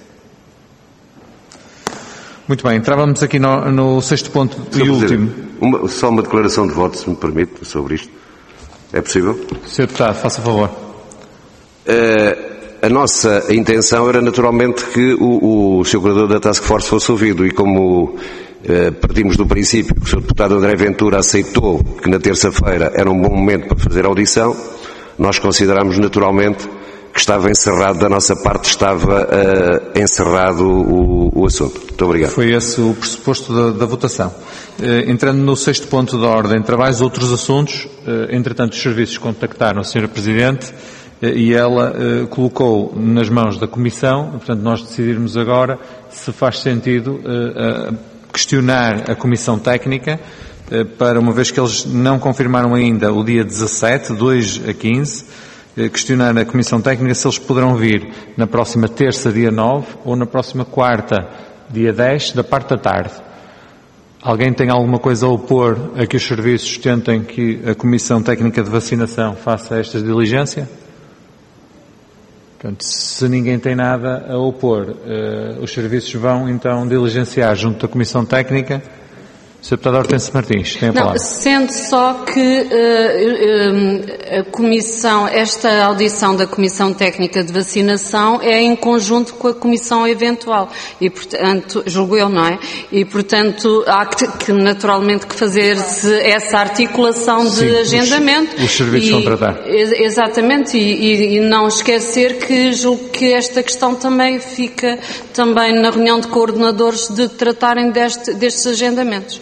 Muito bem, entrávamos aqui no, no sexto ponto e último. Uma, só uma declaração de voto, se me permite, sobre isto. É possível? senhor Deputado, faça favor. Uh... A nossa intenção era naturalmente que o, o senhor Coordenador da Task Force fosse ouvido e como eh, partimos do princípio que o senhor Deputado André Ventura aceitou que na terça-feira era um bom momento para fazer a audição, nós consideramos naturalmente que estava encerrado, da nossa parte estava eh, encerrado o, o assunto. Muito obrigado. Foi esse o pressuposto da, da votação. Entrando no sexto ponto da ordem, trabalhos outros assuntos, entretanto os serviços contactaram a senhora Presidente e ela colocou nas mãos da Comissão, portanto nós decidirmos agora se faz sentido questionar a Comissão Técnica para, uma vez que eles não confirmaram ainda o dia dezassete, dois a quinze, questionar a Comissão Técnica se eles poderão vir na próxima terça, dia nove, ou na próxima quarta, dia dez, da parte da tarde. Alguém tem alguma coisa a opor a que os serviços tentem que a Comissão Técnica de Vacinação faça esta diligência? Portanto, se ninguém tem nada a opor, uh, os serviços vão então diligenciar junto da Comissão Técnica. senhor Deputado Hortêncio Martins, tem a palavra. Não, sendo só que uh, uh, a Comissão, esta audição da Comissão Técnica de Vacinação é em conjunto com a Comissão Eventual e, portanto, julgo eu, não é? E, portanto, há que, que naturalmente que fazer-se essa articulação de Sim, agendamento. Os, os serviços e, vão tratar. Exatamente, e, e, e não esquecer que julgo que esta questão também fica também na reunião de coordenadores de tratarem deste, destes agendamentos.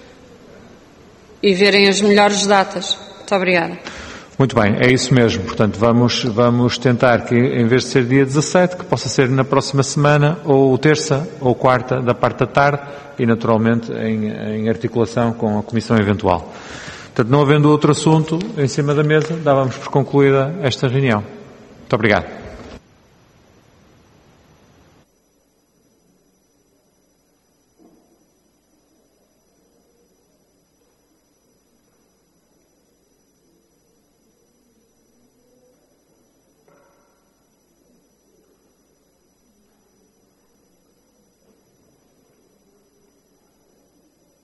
E verem as melhores datas. Muito obrigada. Muito bem, é isso mesmo. Portanto, vamos, vamos tentar que, em vez de ser dia dezassete, que possa ser na próxima semana, ou terça, ou quarta, da parte da tarde, e naturalmente em, em articulação com a Comissão Eventual. Portanto, não havendo outro assunto em cima da mesa, dávamos por concluída esta reunião. Muito obrigado.